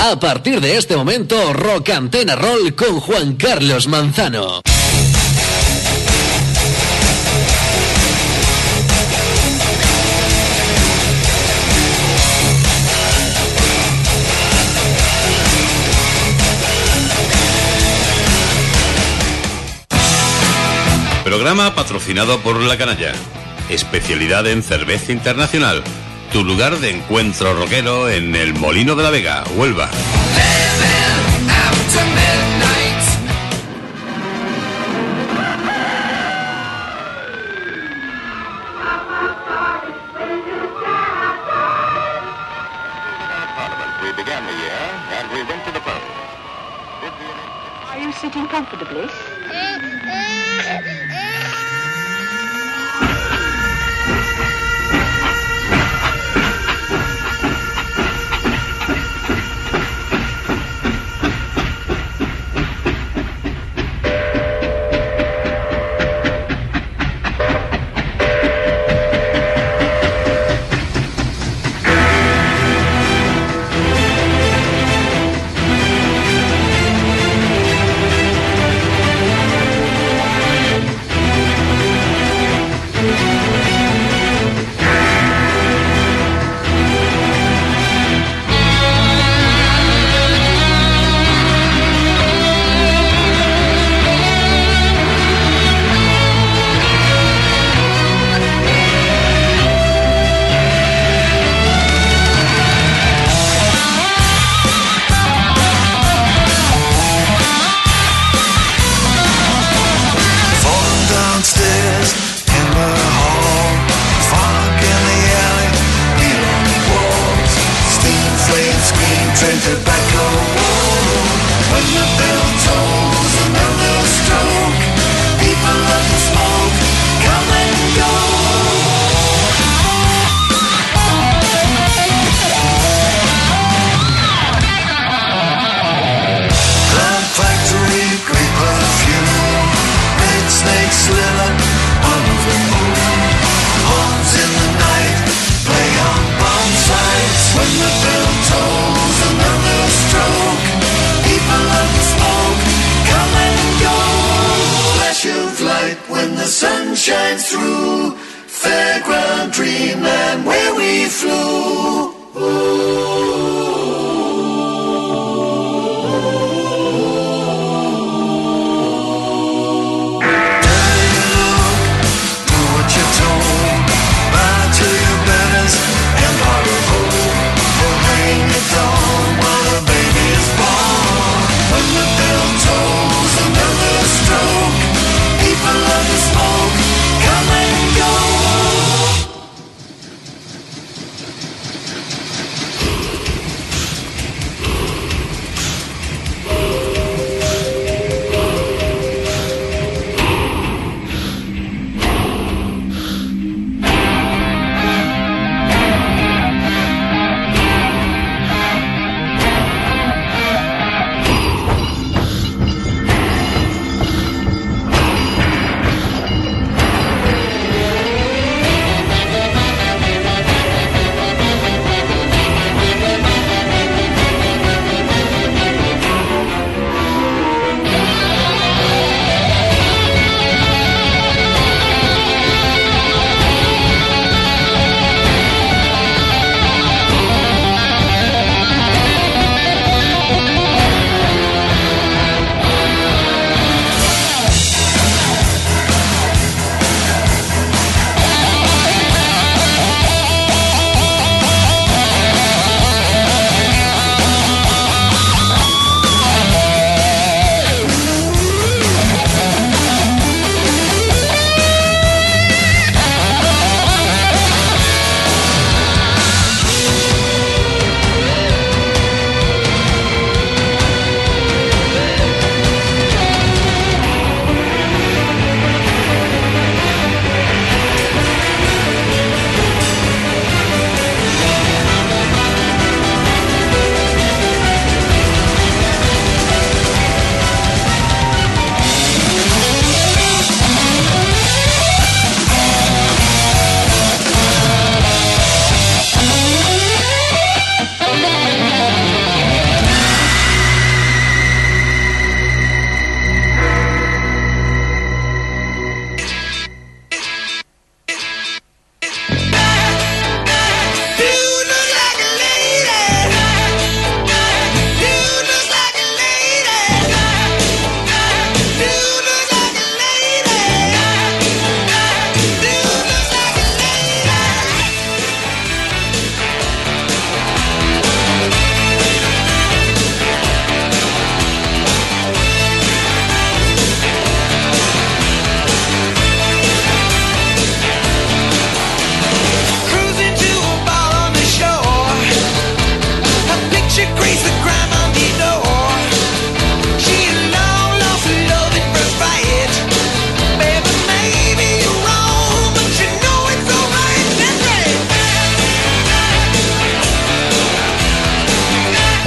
A partir de este momento, Rock Antena Roll con Juan Carlos Manzano. Programa patrocinado por La Canalla. Especialidad en cerveza internacional. Tu lugar de encuentro rockero en el Molino de la Vega, Huelva. Are you sitting comfortably?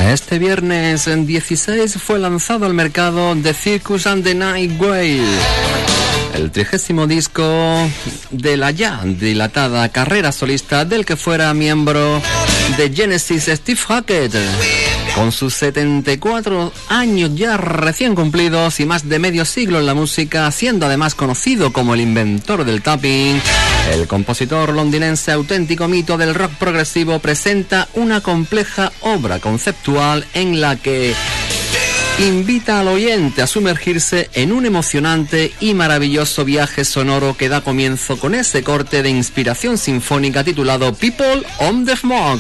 Este viernes 16 fue lanzado al mercado The Circus and the Night Whale, el 30º disco de la ya dilatada carrera solista del que fuera miembro de Genesis, Steve Hackett. Con sus 74 años ya recién cumplidos y más de medio siglo en la música, siendo además conocido como el inventor del tapping, el compositor londinense, auténtico mito del rock progresivo, presenta una compleja obra conceptual en la que invita al oyente a sumergirse en un emocionante y maravilloso viaje sonoro que da comienzo con ese corte de inspiración sinfónica titulado People on the Smog.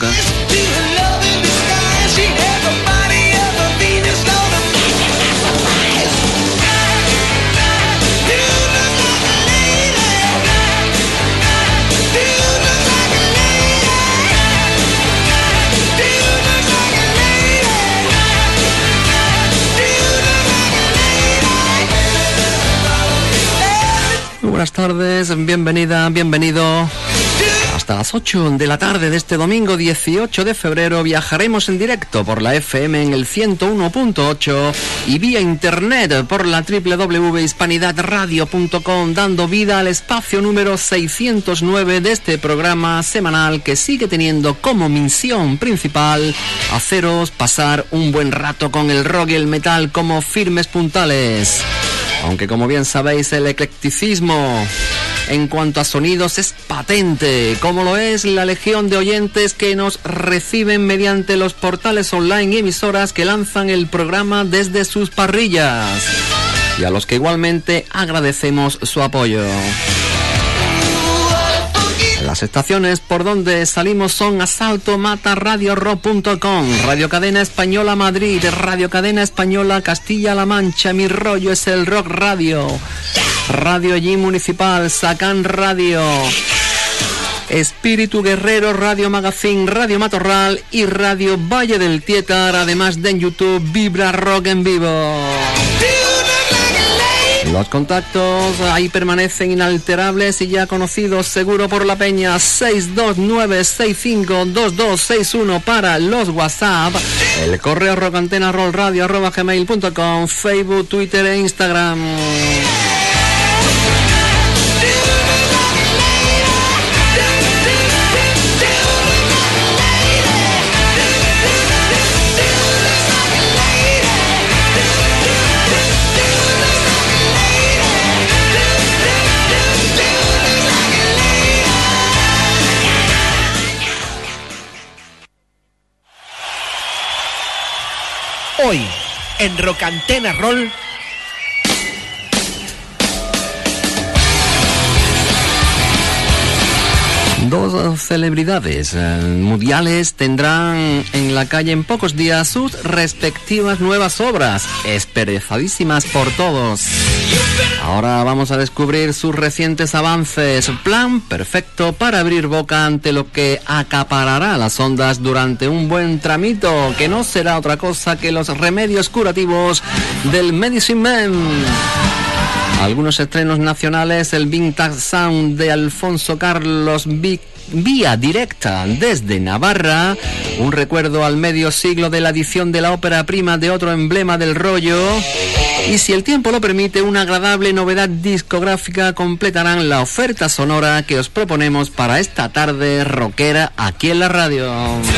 Buenas tardes, bienvenida, bienvenido. Hasta las 8 de la tarde de este domingo 18 de febrero viajaremos en directo por la FM en el 101.8 y vía internet por la www.hispanidadradio.com, dando vida al espacio número 609 de este programa semanal que sigue teniendo como misión principal haceros pasar un buen rato con el rock y el metal como firmes puntales. Aunque como bien sabéis, el eclecticismo en cuanto a sonidos es patente, como lo es la legión de oyentes que nos reciben mediante los portales online y emisoras que lanzan el programa desde sus parrillas, y a los que igualmente agradecemos su apoyo. Las estaciones por donde salimos son Asalto Mata, RadioRock.com, Radio Cadena Española Madrid, Radio Cadena Española Castilla-La Mancha, Mi Rollo es el Rock Radio, Radio Allí Municipal, Sacán Radio, Espíritu Guerrero, Radio Magazine, Radio Matorral y Radio Valle del Tietar, además de en YouTube Vibra Rock en Vivo. Los contactos ahí permanecen inalterables y ya conocidos seguro por la peña. 629652261 para los WhatsApp, el correo rocantenarrollradio@gmail.com, Facebook, Twitter e Instagram. Hoy, en Rock Antena Roll, dos celebridades mundiales tendrán en la calle en pocos días sus respectivas nuevas obras, esperezadísimas por todos. Ahora vamos a descubrir sus recientes avances, plan perfecto para abrir boca ante lo que acaparará las ondas durante un buen tramito, que no será otra cosa que los remedios curativos del Medicine Man. Algunos estrenos nacionales, el Vintage Sound de Alfonso Carlos vía directa desde Navarra, un recuerdo al medio siglo de la edición de la ópera prima de otro emblema del rollo, y si el tiempo lo permite, una agradable novedad discográfica completarán la oferta sonora que os proponemos para esta tarde rockera aquí en la radio.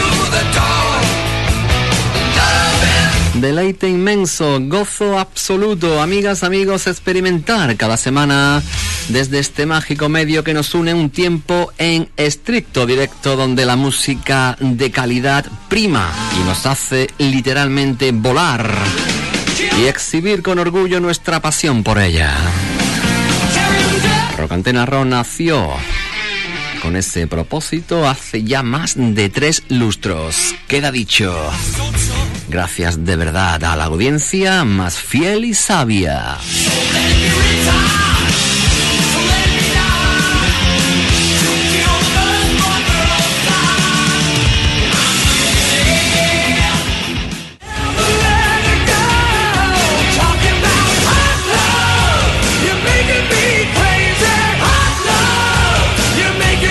Deleite inmenso, gozo absoluto, amigas, amigos, experimentar cada semana desde este mágico medio que nos une un tiempo en estricto directo, donde la música de calidad prima y nos hace literalmente volar y exhibir con orgullo nuestra pasión por ella. Rock Antena Rock nació con ese propósito hace ya más de 3 lustros. Queda dicho. Gracias de verdad a la audiencia más fiel y sabia.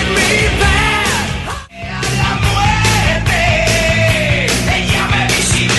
Sí.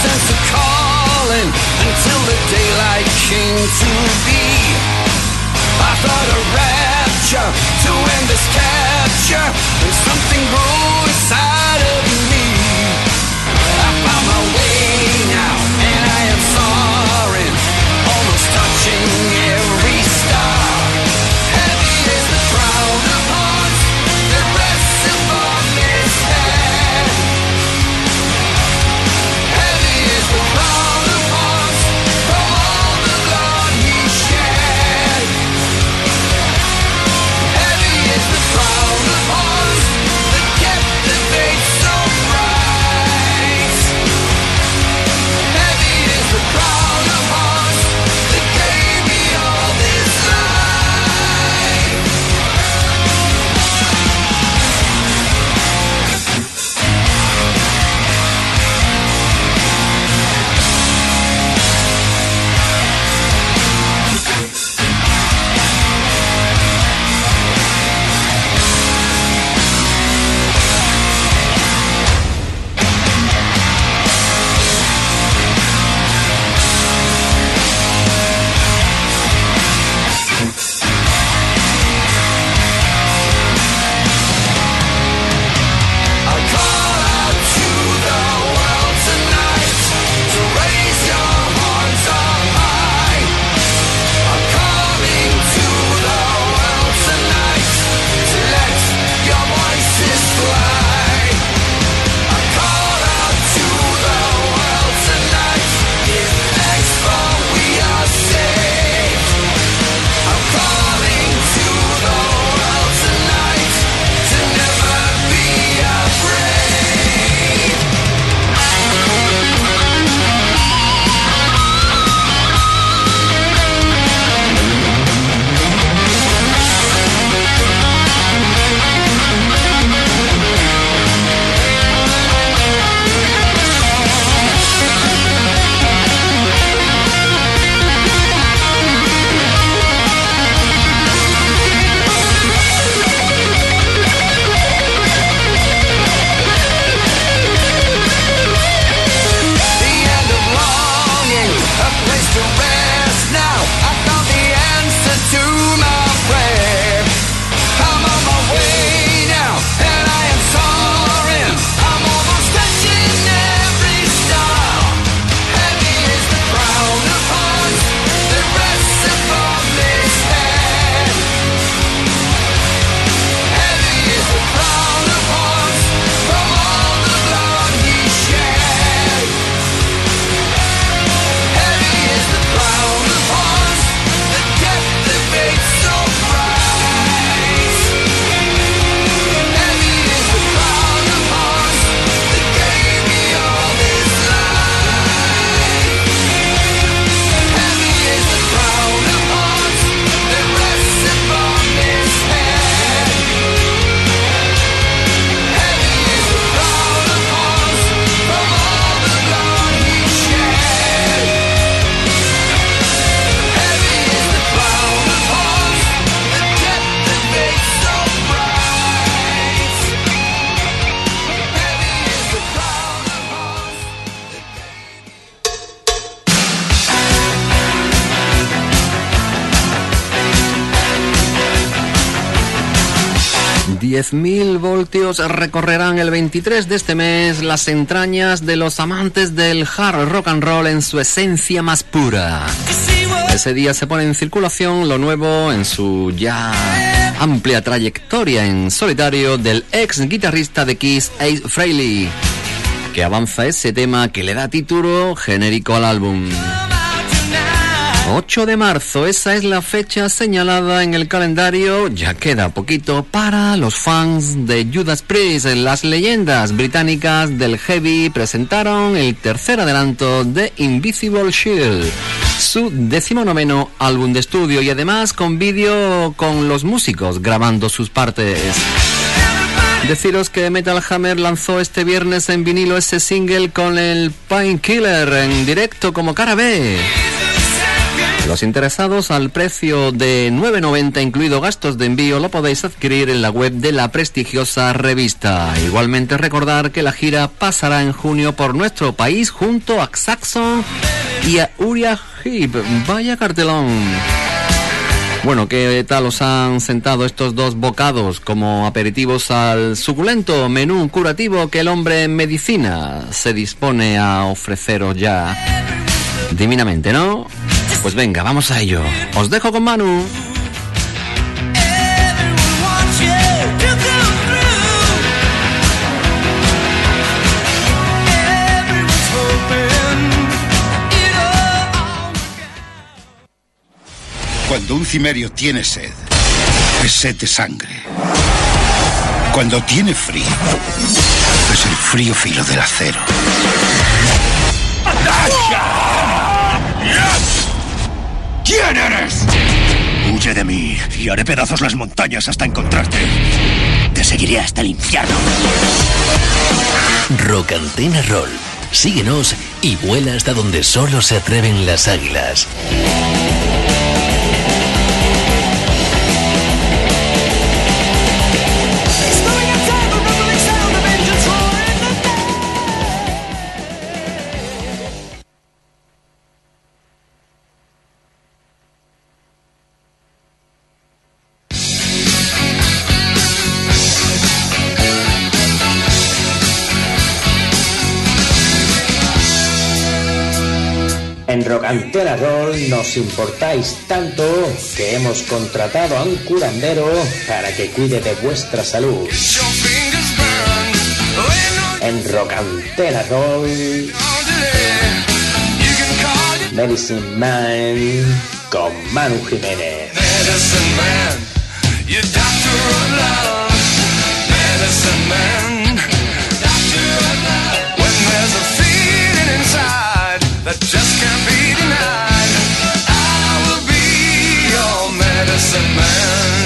sense of calling until the daylight came to be. I thought a rapture to end this capture, and something grew inside of me. I found my way now, and I am soaring, almost touching every star. Heavy is the crown of hearts that rests upon this head. Heavy is the crown of hearts from all the blood he shed. Heavy is the crown of hearts that kept the faith so bright. Heavy is the crown of hearts that gave me all this life. I'll call out to the world tonight to raise your hearts on high. I'm calling to the world tonight to let your voices fly. I call out to the world tonight, give thanks for we are saved. I'm calling to the world tonight to never be afraid. The end of longing, a place to rest now. I found the answer to my prayer. I'm on my way now, and I am soaring. I'm almost touching every star. Heavy is the crown of hearts that rests upon this head. Heavy is the crown of hearts from all the blood he shed. Heavy is the crown of hearts that kept the faith so bright. Heavy is the crown of hearts that gave me all this life. Heavy is the crown of hearts that rests upon this head. Heavy is the crown of hearts from all the blood he shed. Heavy is the crown of hearts that kept the faith so bright. Heavy is the crown of hearts that Diez 10.000 voltios recorrerán el 23 de este mes las entrañas de los amantes del hard rock and roll en su esencia más pura. Ese día se pone en circulación lo nuevo en su ya amplia trayectoria en solitario del ex guitarrista de Kiss, Ace Frehley, que avanza ese tema que le da título genérico al álbum. 8 de marzo, esa es la fecha señalada en el calendario. Ya queda poquito para los fans de Judas Priest. Las leyendas británicas del heavy presentaron el tercer adelanto de Invisible Shield, su 19º álbum de estudio, y además con vídeo con los músicos grabando sus partes. Deciros que Metal Hammer lanzó este viernes en vinilo ese single con el Painkiller en directo como cara B. Los interesados al precio de 9,90 incluido gastos de envío lo podéis adquirir en la web de la prestigiosa revista. Igualmente recordar que la gira pasará en junio por nuestro país junto a Saxon y a Uriah Heep. Vaya cartelón. Bueno, ¿qué tal os han sentado estos dos bocados como aperitivos al suculento menú curativo que el hombre en medicina se dispone a ofreceros ya divinamente, ¿no? Pues venga, vamos a ello. Os dejo con Manu. Cuando un cimerio tiene sed, es sed de sangre. Cuando tiene frío, es el frío filo del acero. ¿Quién eres? Huye de mí y haré pedazos las montañas hasta encontrarte. Te seguiré hasta el infierno. Rock Antena Roll. Síguenos y vuela hasta donde solo se atreven las águilas. En Rock Antena Roll nos importáis tanto que hemos contratado a un curandero para que cuide de vuestra salud. En Rock Antena Roll, Medicine Man con Manu Jiménez. Medicine Man, you doctor of love. Medicine Man, doctor of love. When there's a feeling inside that just can't be denied, I will be your medicine man.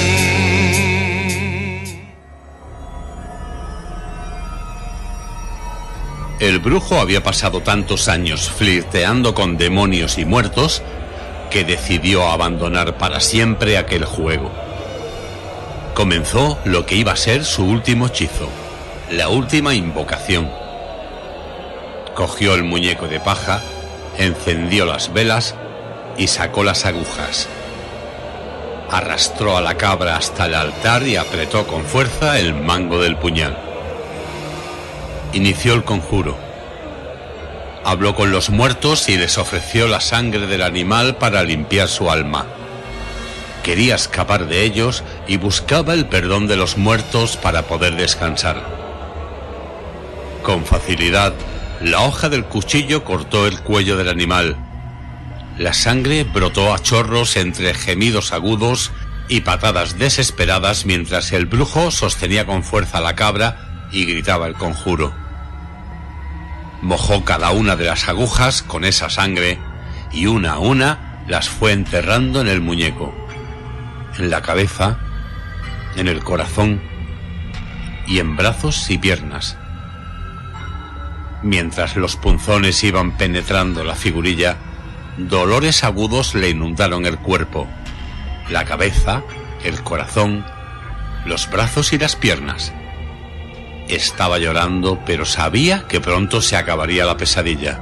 El brujo había pasado tantos años flirteando con demonios y muertos que decidió abandonar para siempre aquel juego. Comenzó lo que iba a ser su último hechizo, la última invocación. Cogió el muñeco de paja, encendió las velas y sacó las agujas. Arrastró a la cabra hasta el altar y apretó con fuerza el mango del puñal. Inició el conjuro. Habló con los muertos y les ofreció la sangre del animal para limpiar su alma. Quería escapar de ellos y buscaba el perdón de los muertos para poder descansar. Con facilidad, la hoja del cuchillo cortó el cuello del animal. La sangre brotó a chorros entre gemidos agudos y patadas desesperadas mientras el brujo sostenía con fuerza la cabra y gritaba el conjuro. Mojó cada una de las agujas con esa sangre y una a una las fue enterrando en el muñeco, en la cabeza, en el corazón y en brazos y piernas. Mientras los punzones iban penetrando la figurilla, dolores agudos le inundaron el cuerpo, la cabeza, el corazón, los brazos y las piernas. Estaba llorando, pero sabía que pronto se acabaría la pesadilla.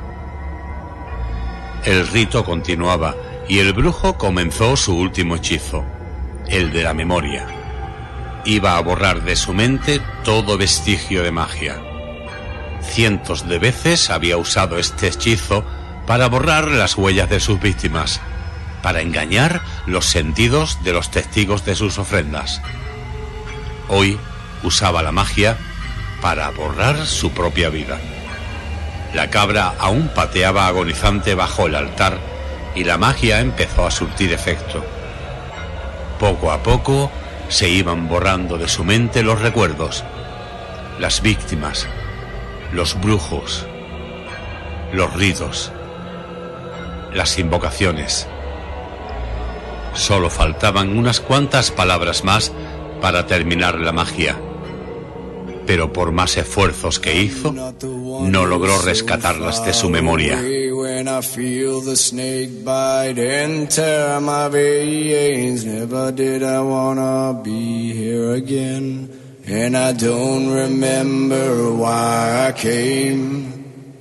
El rito continuaba y el brujo comenzó su último hechizo, el de la memoria. Iba a borrar de su mente todo vestigio de magia. Cientos de veces había usado este hechizo para borrar las huellas de sus víctimas, para engañar los sentidos de los testigos de sus ofrendas. Hoy usaba la magia para borrar su propia vida. La cabra aún pateaba agonizante bajo el altar y la magia empezó a surtir efecto. Poco a poco se iban borrando de su mente los recuerdos, las víctimas, los brujos, los ritos, las invocaciones. Solo faltaban unas cuantas palabras más para terminar la magia. pero por más esfuerzos que hizo, no logró rescatarlas de su memoria. When I feel the snake bite and tear my veins, never did I wanna be here again, and I don't remember why I came.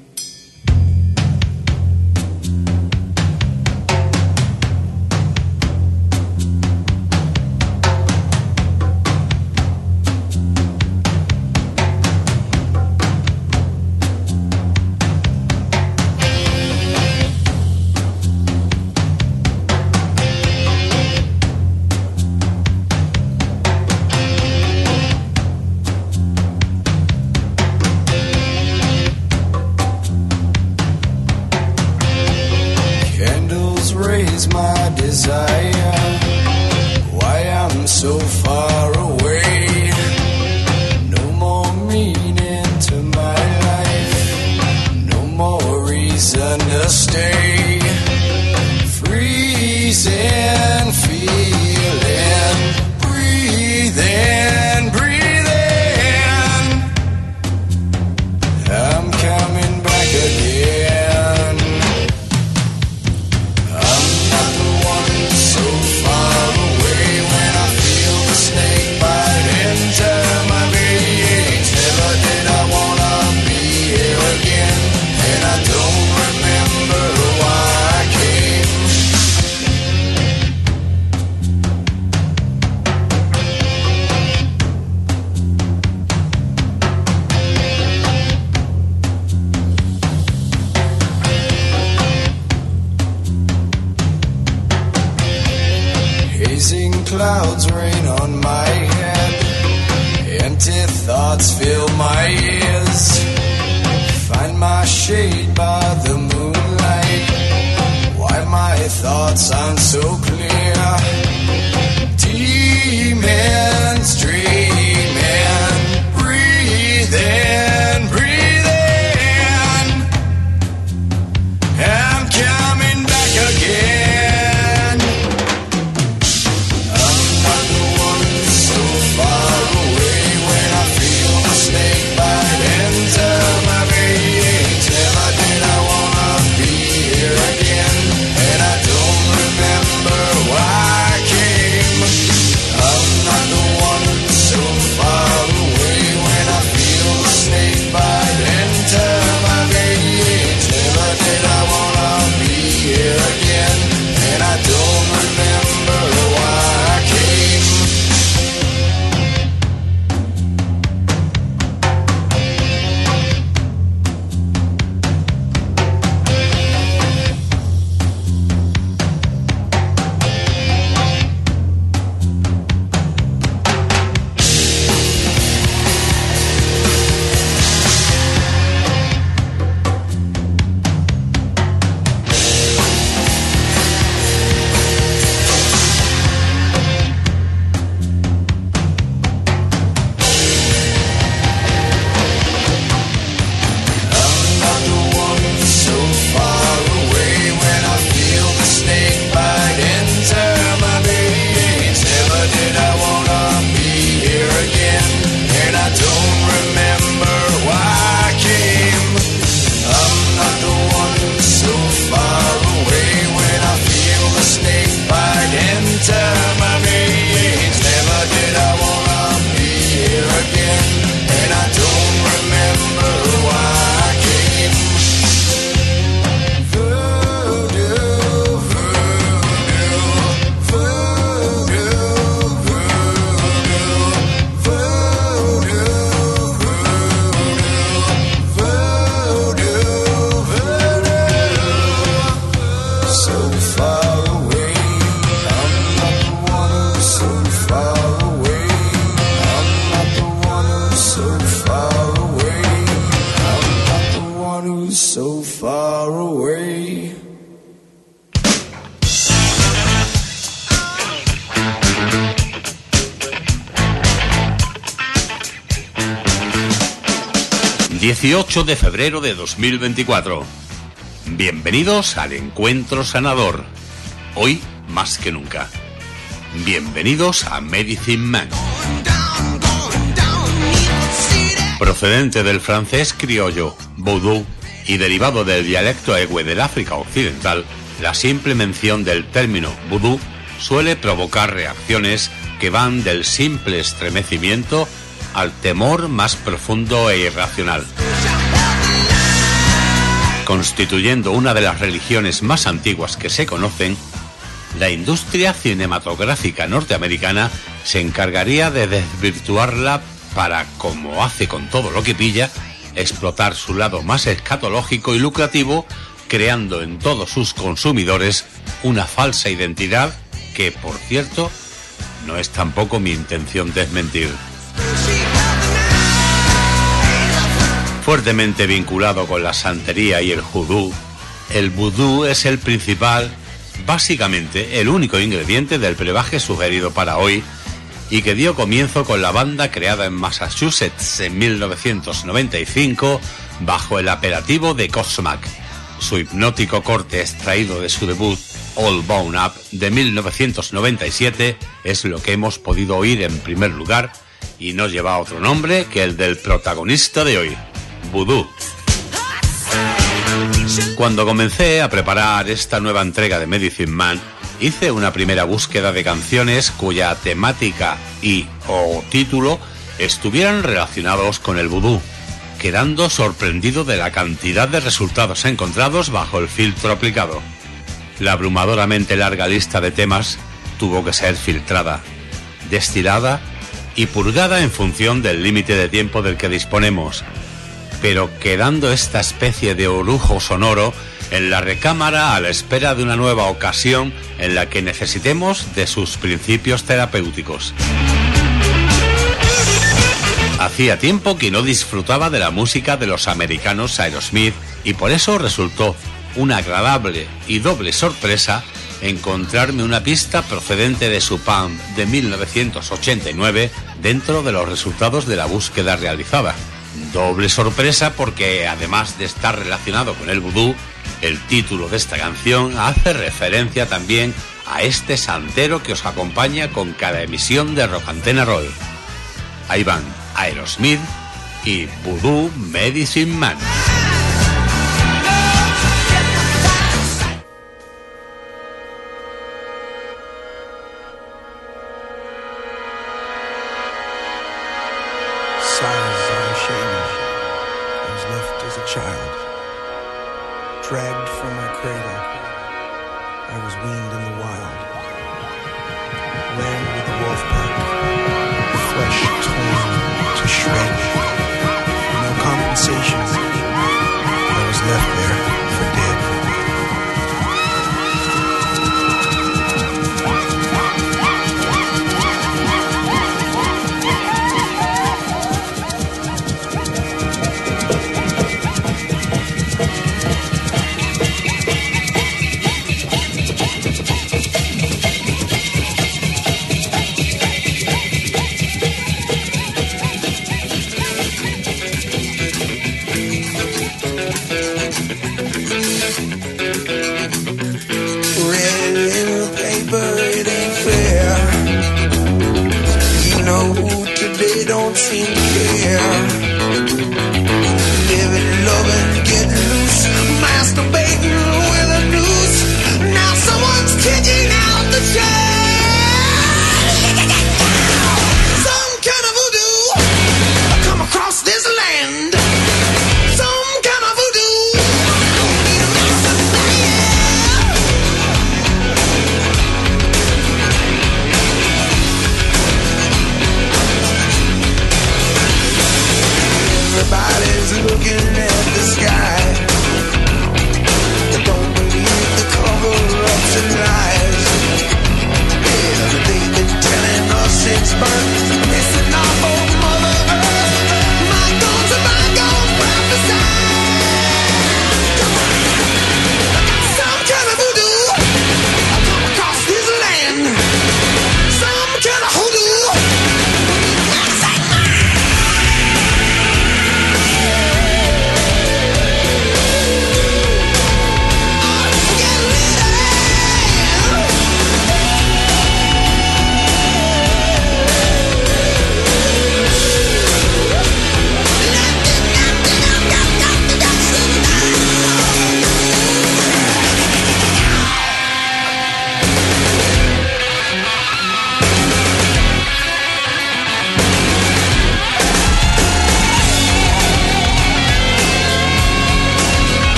Raise my desire, why I'm so far away, no more meaning to my life, no more reason to stay, freezing, feeling, breathing, breathing, I'm coming back again. Clouds rain on my head, empty thoughts fill my ears, find my shade by the moonlight, why my thoughts aren't so clear, demons dreaming, breathing, breathing, I'm coming back again. So far away. 18 de febrero de 2024. Bienvenidos al Encuentro Sanador. Hoy más que nunca. Bienvenidos a Medicine Man. Going down, need to see Procedente del francés criollo, vudú, y derivado del dialecto ewe del África Occidental, la simple mención del término vudú suele provocar reacciones que van del simple estremecimiento al temor más profundo e irracional. Constituyendo una de las religiones más antiguas que se conocen, la industria cinematográfica norteamericana se encargaría de desvirtuarla para, como hace con todo lo que pilla, explotar su lado más escatológico y lucrativo, creando en todos sus consumidores una falsa identidad que, por cierto, no es tampoco mi intención desmentir. Fuertemente vinculado con la santería y el judú, el vudú es el principal, básicamente el único ingrediente del brebaje sugerido para hoy y que dio comienzo con la banda creada en Massachusetts en 1995 bajo el apelativo de Godsmack. Su hipnótico corte extraído de su debut All Blown Up de 1997 es lo que hemos podido oír en primer lugar y no lleva otro nombre que el del protagonista de hoy, Vudú. Cuando comencé a preparar esta nueva entrega de Medicine Man, hice una primera búsqueda de canciones cuya temática y o título estuvieran relacionados con el vudú, quedando sorprendido de la cantidad de resultados encontrados bajo el filtro aplicado. La abrumadoramente larga lista de temas tuvo que ser filtrada, destilada y purgada en función del límite de tiempo del que disponemos, pero quedando esta especie de orujo sonoro en la recámara a la espera de una nueva ocasión en la que necesitemos de sus principios terapéuticos. Hacía tiempo que no disfrutaba de la música de los americanos Aerosmith y por eso resultó una agradable y doble sorpresa encontrarme una pista procedente de su Palm de 1989 dentro de los resultados de la búsqueda realizada. Doble sorpresa porque, además de estar relacionado con el vudú, el título de esta canción hace referencia también a este santero que os acompaña con cada emisión de Rock Antena Roll. Ahí van Aerosmith y Voodoo Medicine Man. Dragged from my cradle, I was weaned in the wild. Ran with the wolf pack, flesh torn to shreds. No compensation,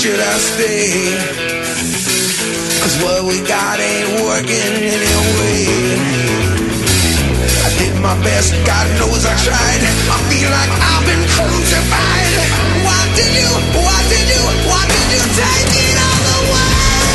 should I stay? 'Cause what we got ain't working anyway. I did my best, God knows I tried. I feel like I've been crucified. Why did you take it all away?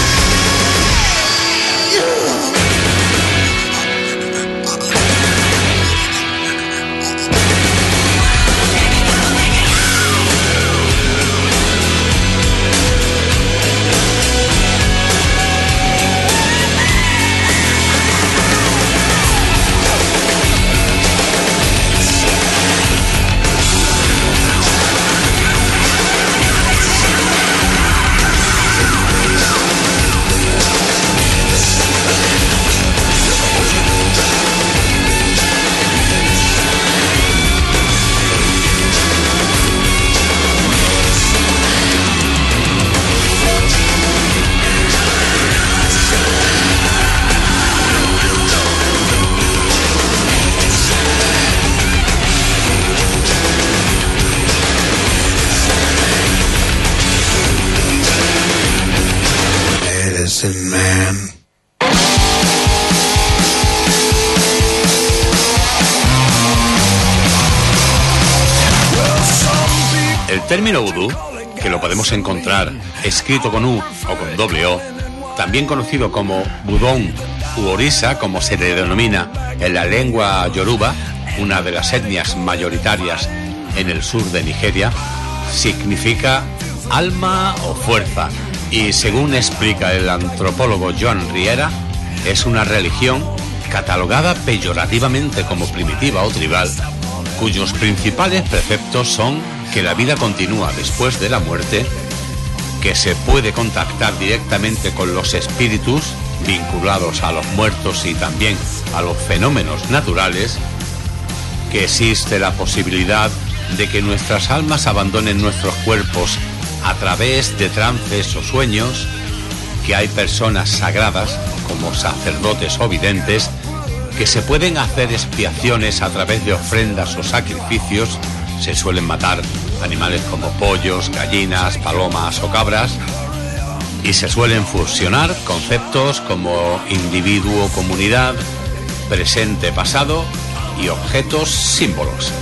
Man. El término vudú, que lo podemos encontrar escrito con U o con doble O, también conocido como budón u orisa, como se le denomina en la lengua yoruba, una de las etnias mayoritarias en el sur de Nigeria, significa alma o fuerza. Y según explica el antropólogo Joan Riera, es una religión catalogada peyorativamente como primitiva o tribal, cuyos principales preceptos son que la vida continúa después de la muerte, que se puede contactar directamente con los espíritus vinculados a los muertos y también a los fenómenos naturales, que existe la posibilidad de que nuestras almas abandonen nuestros cuerpos a través de trances o sueños, que hay personas sagradas, como sacerdotes o videntes, que se pueden hacer expiaciones a través de ofrendas o sacrificios. Se suelen matar animales como pollos, gallinas, palomas o cabras, y se suelen fusionar conceptos como individuo, comunidad, presente, pasado y objetos, símbolos.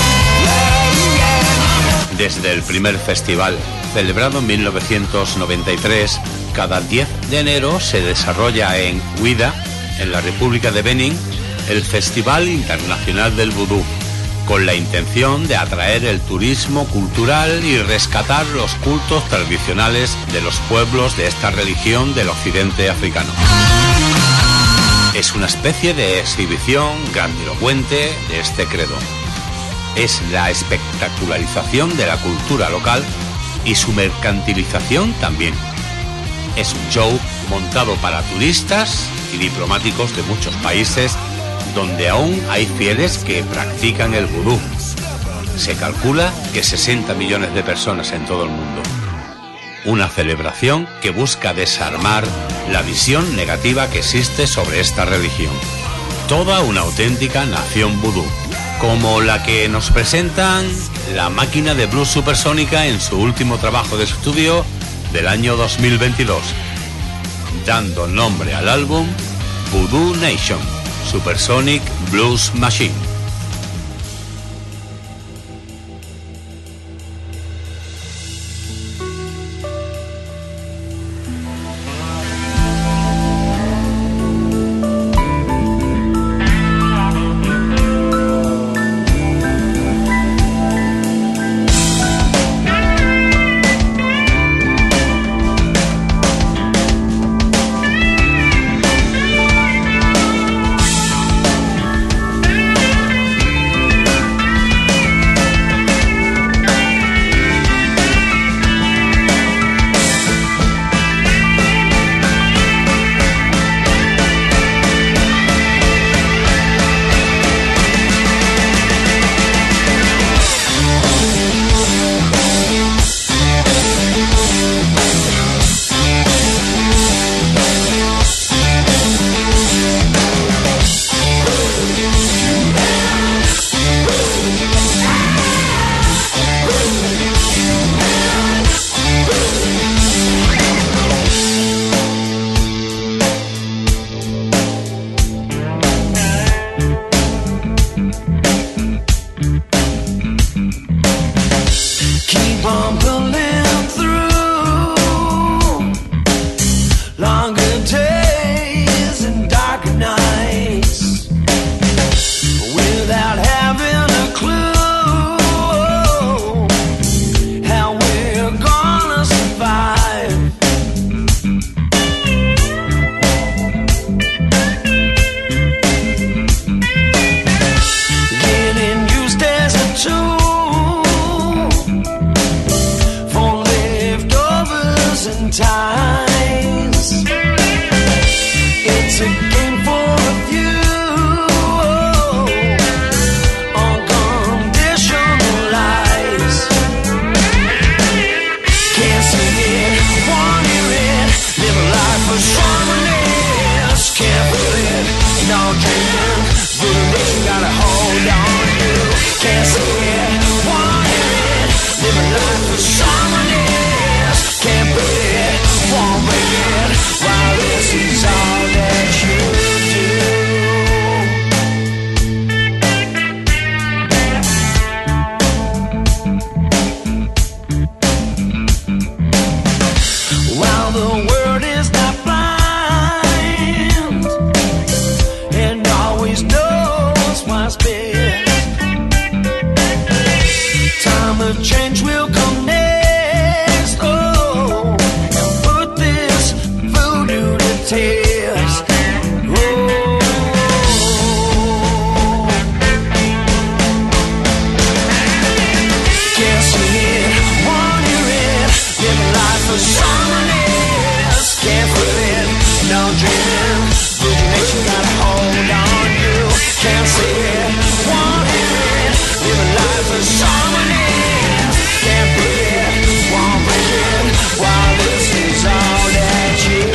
Desde el primer festival, celebrado en 1993, cada 10 de enero se desarrolla en Ouidah, en la República de Benín, el Festival Internacional del Vudú, con la intención de atraer el turismo cultural y rescatar los cultos tradicionales de los pueblos de esta religión del occidente africano. Es una especie de exhibición grandilocuente de este credo. Es la espectacularización de la cultura local y su mercantilización también. Es un show montado para turistas y diplomáticos de muchos países donde aún hay fieles que practican el vudú. Se calcula que 60 millones de personas en todo el mundo. Una celebración que busca desarmar la visión negativa que existe sobre esta religión. Toda una auténtica nación vudú, como la que nos presentan La Máquina de Blues Supersónica en su último trabajo de estudio del año 2022, dando nombre al álbum Voodoo Nation, Supersonic Blues Machine. while this is all that you do. While the world is not blind and always knows what's best, time of change will come next. Oh, and put this voodoo to test. Oh, guessing it, wanting it, living life for someone else. Can't feel it, no dreaming. Voodoo makes you got a hold on you. Can't see it, wanting it, living life for someone else. Can't break it, won't break it, while this is all that you do.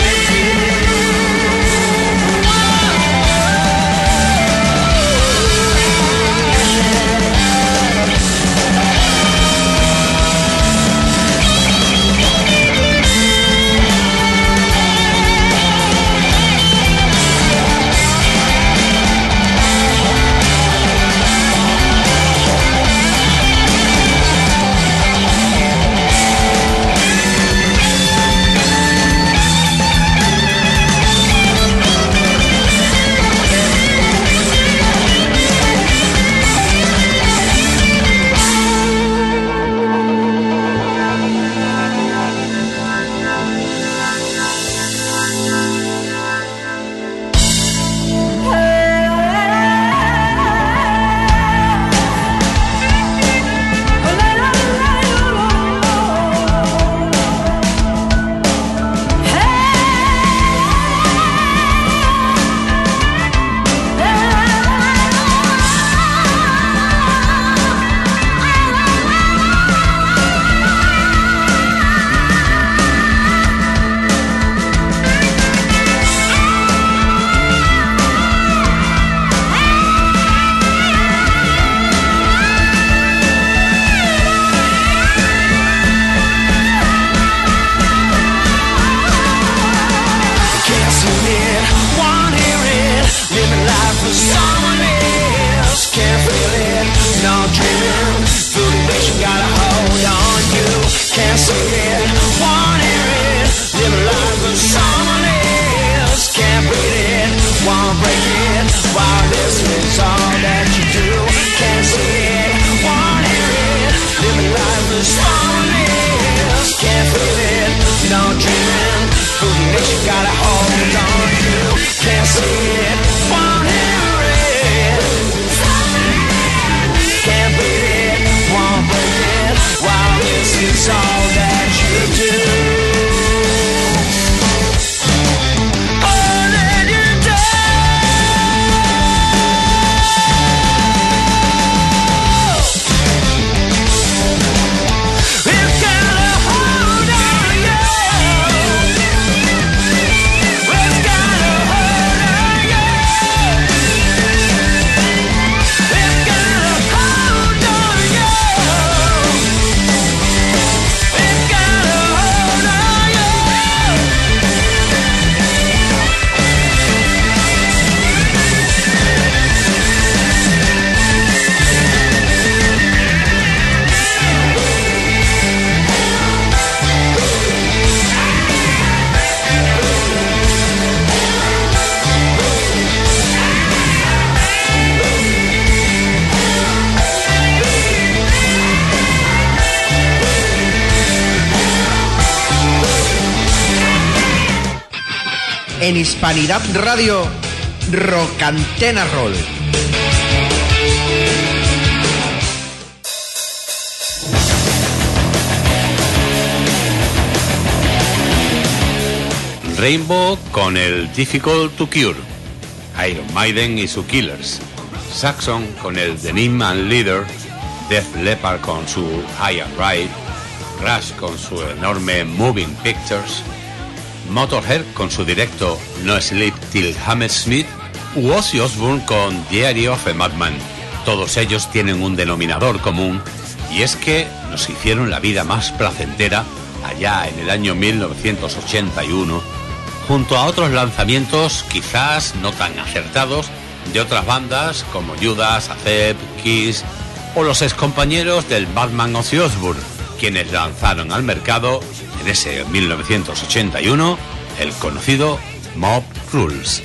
En Hispanidad Radio, Rockantena Roll. Rainbow con el Difficult to Cure, Iron Maiden y su Killers, Saxon con el The Name Leader, Def Leppard con su High and Right, Rush con su enorme Moving Pictures, Motorhead con su directo No Sleep Till Hammersmith, u Ozzy Osbourne con Diary of a Madman. Todos ellos tienen un denominador común, y es que nos hicieron la vida más placentera allá en el año 1981 junto a otros lanzamientos quizás no tan acertados de otras bandas como Judas, Accept, Kiss o los excompañeros del Batman Ozzy Osbourne, quienes lanzaron al mercado en ese 1981 el conocido Mob Rules.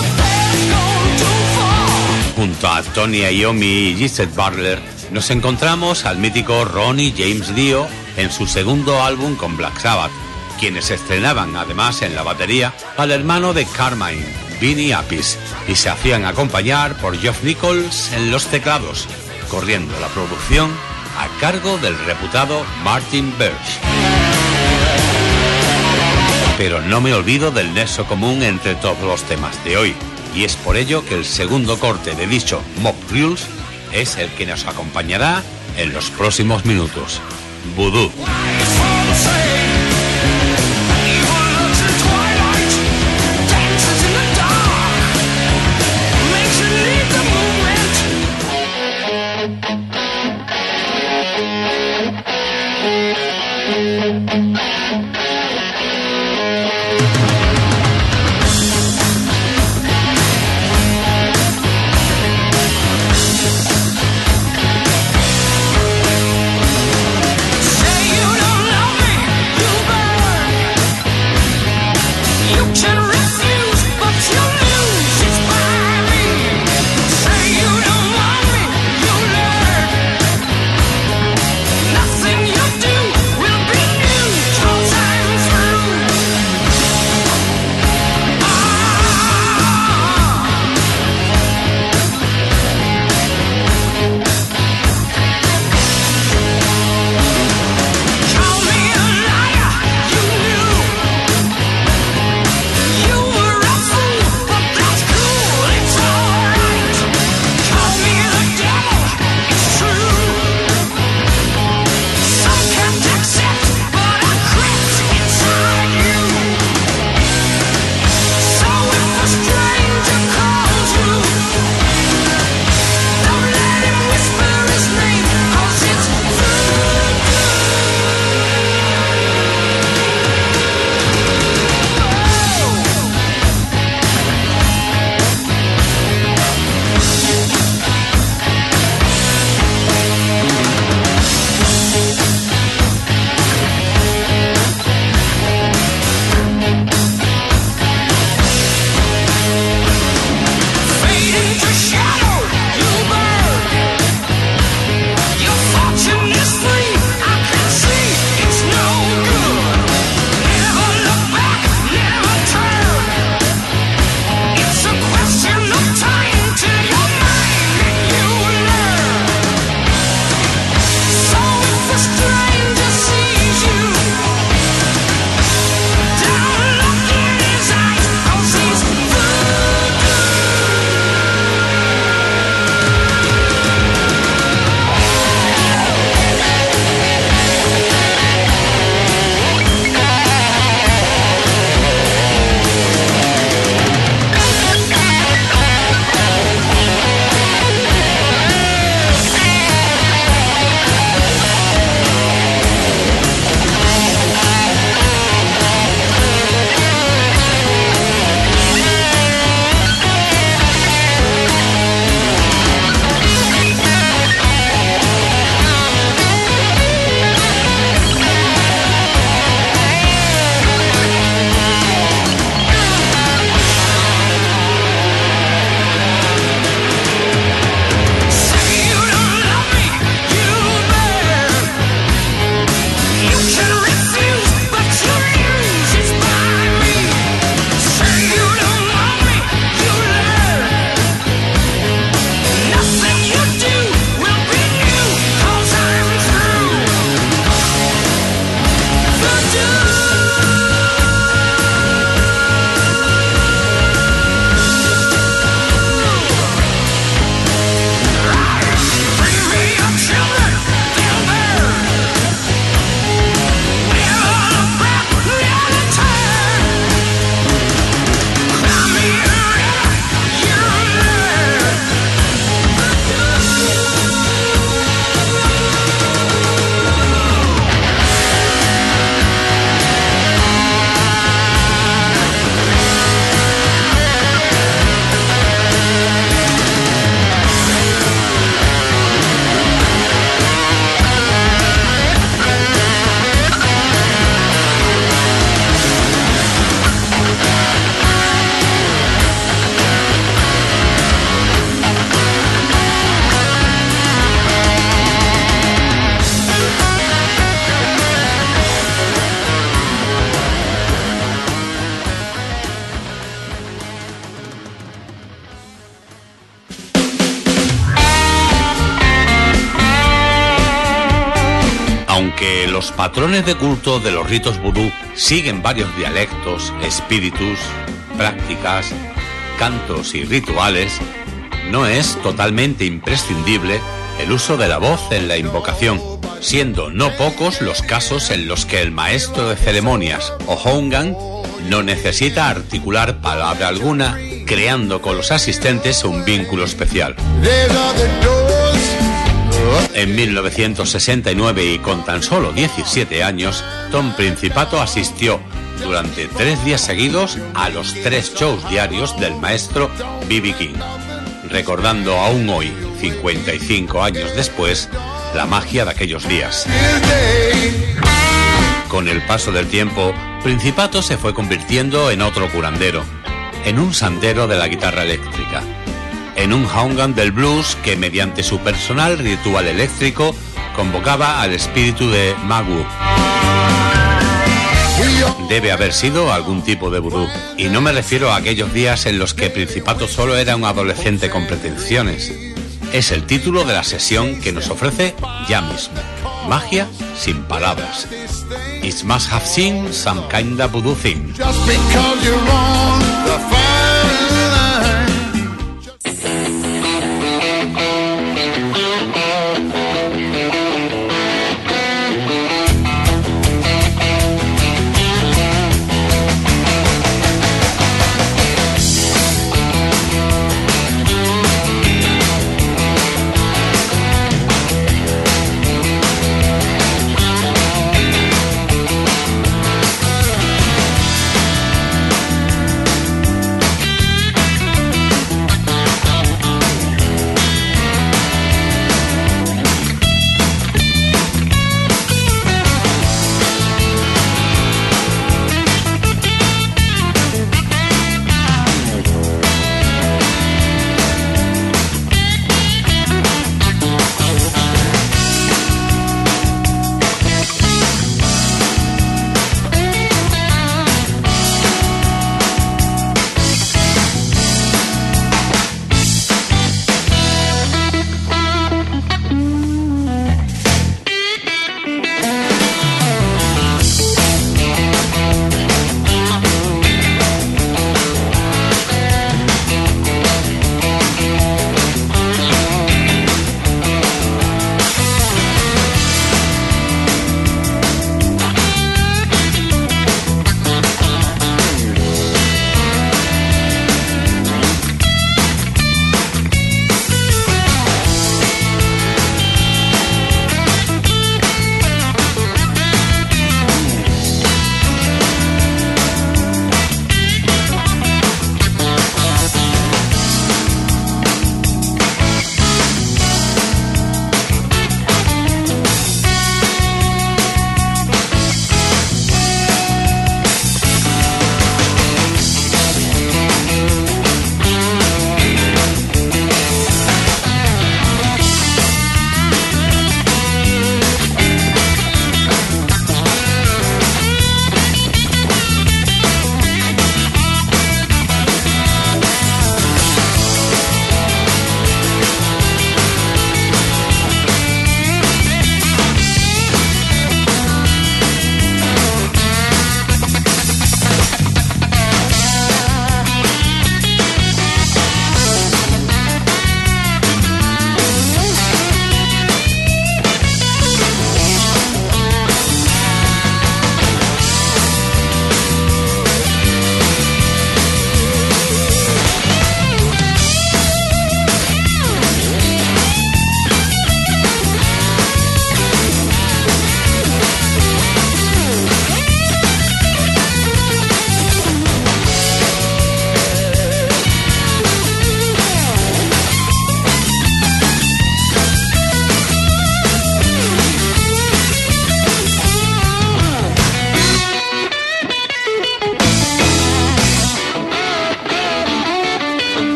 Junto a Tony Iommi y Giselle Butler nos encontramos al mítico Ronnie James Dio en su segundo álbum con Black Sabbath, quienes estrenaban además en la batería al hermano de Carmine, Vinnie Appice, y se hacían acompañar por Geoff Nichols en los teclados, corriendo la producción a cargo del reputado Martin Birch. Pero no me olvido del nexo común entre todos los temas de hoy, y es por ello que el segundo corte de dicho Mob Rules es el que nos acompañará en los próximos minutos. Voodoo. Nothing you do will be new. Aunque los patrones de culto de los ritos vudú siguen varios dialectos, espíritus, prácticas, cantos y rituales, no es totalmente imprescindible el uso de la voz en la invocación, siendo no pocos los casos en los que el maestro de ceremonias o Hongan no necesita articular palabra alguna, creando con los asistentes un vínculo especial. En 1969 y con tan solo 17 años, Tom Principato asistió durante 3 días seguidos a los 3 shows diarios del maestro B.B. King, recordando aún hoy, 55 años después, la magia de aquellos días. Con el paso del tiempo, Principato se fue convirtiendo en otro curandero, en un santero de la guitarra eléctrica, en un Hongan del blues que mediante su personal ritual eléctrico convocaba al espíritu de Magoo. Debe haber sido algún tipo de vudú, y no me refiero a aquellos días en los que Principato solo era un adolescente con pretensiones. Es el título de la sesión que nos ofrece ya mismo: Magia sin palabras. It must have seen some kind of voodoo thing. Just because you're on the fine line.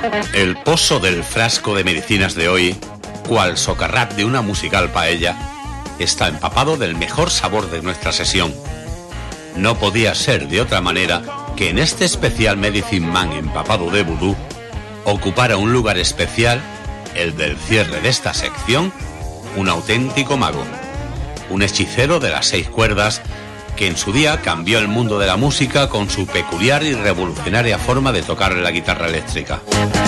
El pozo del frasco de medicinas de hoy, cual socarrat de una musical paella, está empapado del mejor sabor de nuestra sesión. No podía ser de otra manera que en este especial Medicine Man empapado de vudú ocupara un lugar especial, el del cierre de esta sección, un auténtico mago, un hechicero de las 6 cuerdas que en su día cambió el mundo de la música con su peculiar y revolucionaria forma de tocar la guitarra eléctrica.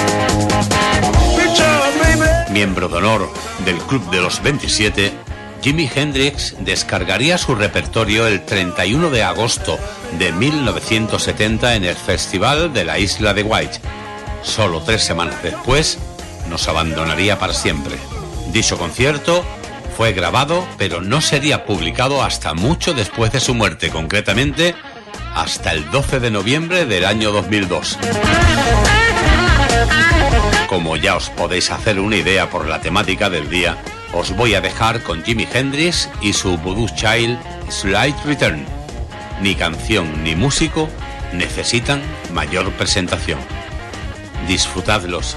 Miembro de honor del Club de los 27, Jimi Hendrix descargaría su repertorio el 31 de agosto de 1970 en el Festival de la Isla de Wight. Solo 3 semanas después, nos abandonaría para siempre. Dicho concierto fue grabado, pero no sería publicado hasta mucho después de su muerte, concretamente hasta el 12 de noviembre del año 2002. Como ya os podéis hacer una idea por la temática del día, os voy a dejar con Jimi Hendrix y su Voodoo Child Slight Return. Ni canción ni músico necesitan mayor presentación. Disfrutadlos.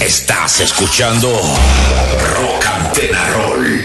Estás escuchando Rock Antena Roll.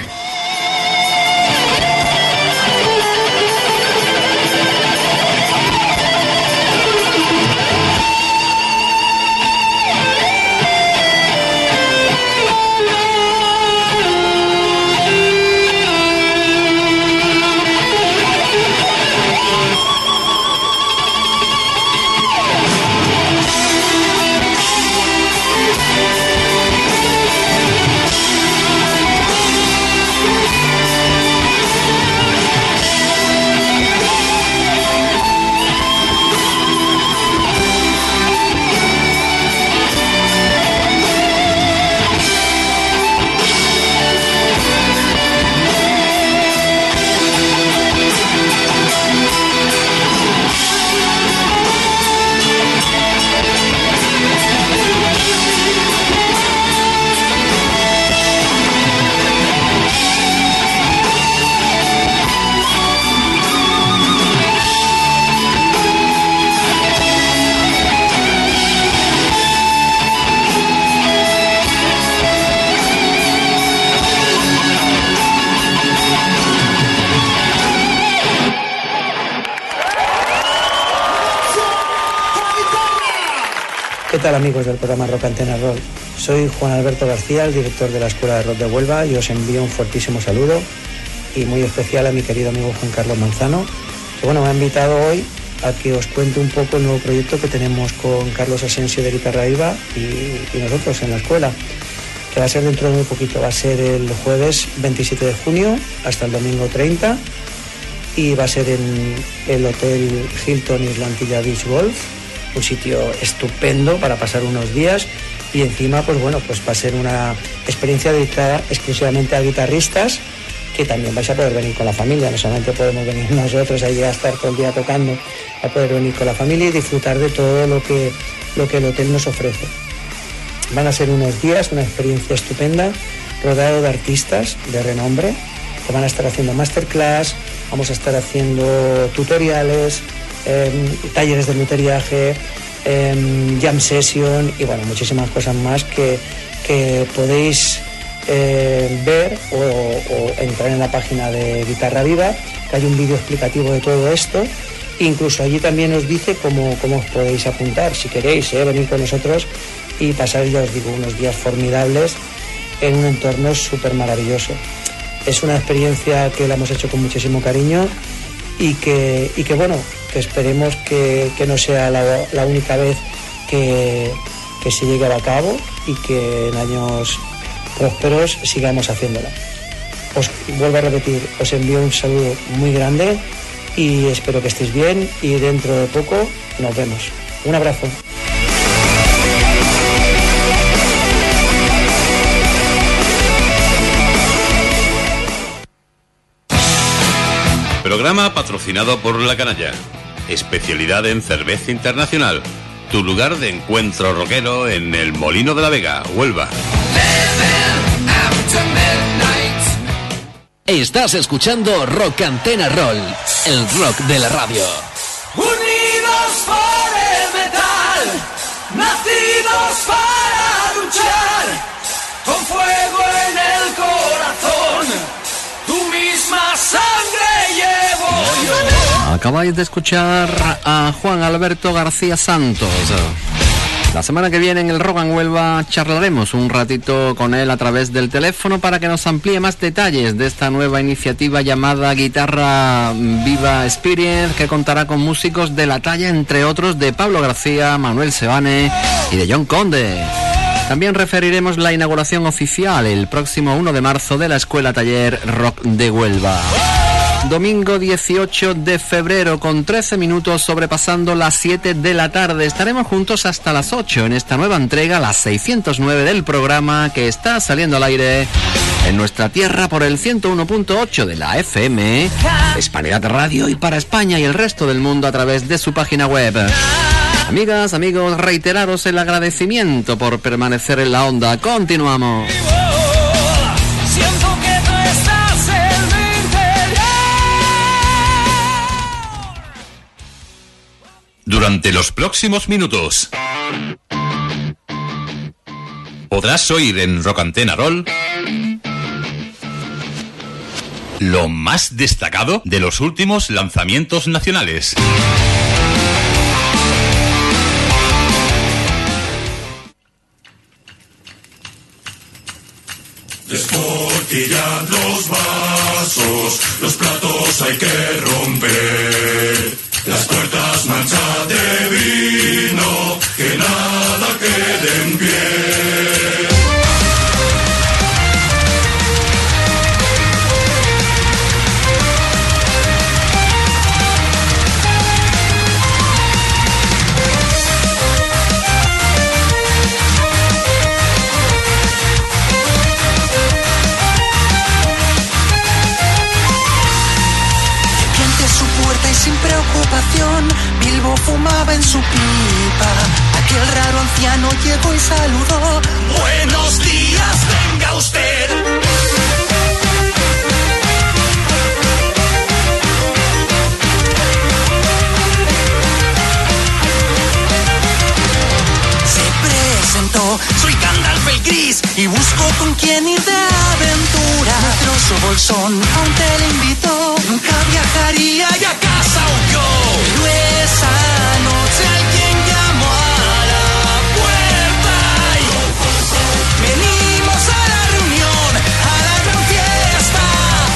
¿Qué tal, amigos del programa Rock Antena Roll? Soy Juan Alberto García, el director de la Escuela de Rock de Huelva, y os envío un fortísimo saludo y muy especial a mi querido amigo Juan Carlos Manzano, que me ha invitado hoy a que os cuente un poco el nuevo proyecto que tenemos con Carlos Asensio de Guitarra Viva y nosotros en la escuela, que va a ser dentro de muy poquito. Va a ser el jueves 27 de junio hasta el domingo 30 y va a ser en el Hotel Hilton Islantilla Beach Golf, un sitio estupendo para pasar unos días, y encima pues va a ser una experiencia dedicada exclusivamente a guitarristas, que también vais a poder venir con la familia. No solamente podemos venir nosotros ahí a estar todo el día tocando, a poder venir con la familia y disfrutar de todo lo que el hotel nos ofrece. Van a ser unos días, una experiencia estupenda, rodeado de artistas de renombre que van a estar haciendo masterclass, vamos a estar haciendo tutoriales, talleres de luteriaje, jam session y muchísimas cosas más que podéis ver o entrar en la página de Guitarra Viva, que hay un vídeo explicativo de todo esto. Incluso allí también os dice cómo os podéis apuntar si queréis venir con nosotros y pasar, ya os digo, unos días formidables en un entorno súper maravilloso. Es una experiencia que la hemos hecho con muchísimo cariño y que esperemos que no sea la única vez que se llegue a cabo y que en años prósperos sigamos haciéndola. Os vuelvo a repetir, os envío un saludo muy grande y espero que estéis bien y dentro de poco nos vemos. Un abrazo. Programa patrocinado por La Canalla, especialidad en cerveza internacional, tu lugar de encuentro rockero en el Molino de la Vega, Huelva. Estás escuchando Rock Antena Roll, el rock de la radio. Unidos por el metal, nacidos para luchar, con fuego en el corazón, tu misma sangre llevo yo. Acabáis de escuchar a Juan Alberto García Santos. La semana que viene en el Rock and Huelva charlaremos un ratito con él a través del teléfono para que nos amplíe más detalles de esta nueva iniciativa llamada Guitarra Viva Experience, que contará con músicos de la talla, entre otros, de Pablo García, Manuel Sebane y de John Conde. También referiremos la inauguración oficial el próximo 1 de marzo de la Escuela Taller Rock de Huelva. Domingo 18 de febrero, con 13 minutos sobrepasando las 7 de la tarde. Estaremos juntos hasta las 8 en esta nueva entrega, la 609 del programa, que está saliendo al aire en nuestra tierra por el 101.8 de la FM, Hispanidad Radio, y para España y el resto del mundo a través de su página web. Amigas, amigos, reiteraros el agradecimiento por permanecer en la onda. Continuamos. Siento que tú estás en mi interior. Durante los próximos minutos, podrás oír en Rock Antena Roll lo más destacado de los últimos lanzamientos nacionales. Descortillan los vasos, los platos hay que romper, las puertas manchas de vino, que nada quede en pie. Sin preocupación, Bilbo fumaba en su pipa. Aquel raro anciano llegó y saludó. Buenos días, venga usted. Se presentó, soy Gandalf el Gris y busco con quién ir de aventura. Nuestro su bolsón aún te le invitó. Nunca viajaría y a casa huyó. Pero esa noche alguien llamó a la puerta y venimos a la reunión, a la gran fiesta.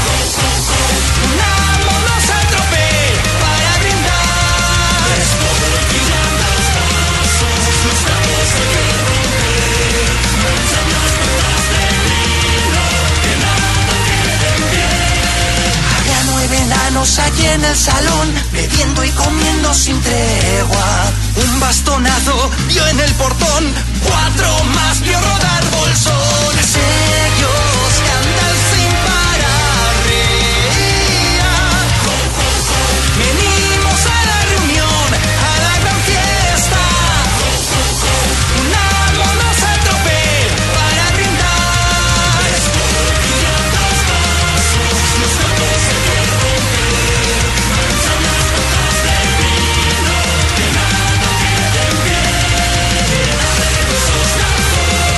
Unámonos al tropel para brindar. Descortillan los vasos, los trapos hay que romper. Manchan las botas de vino, que nada quede en pie. Había 9 enanos allí en el salón, bebiendo y comiendo sin tregua. Un bastonazo vio en el portón, 4 más vio rodar bolsones. Ellos cantan sin parar, reía. Venimos a la reunión, a la gran fiesta. Unámonos al tropel para brindar. Descortillan los vasos, los trapos hay que romper. Manchan las botas de vino, que nada quede en pie. Llena de besos la copa.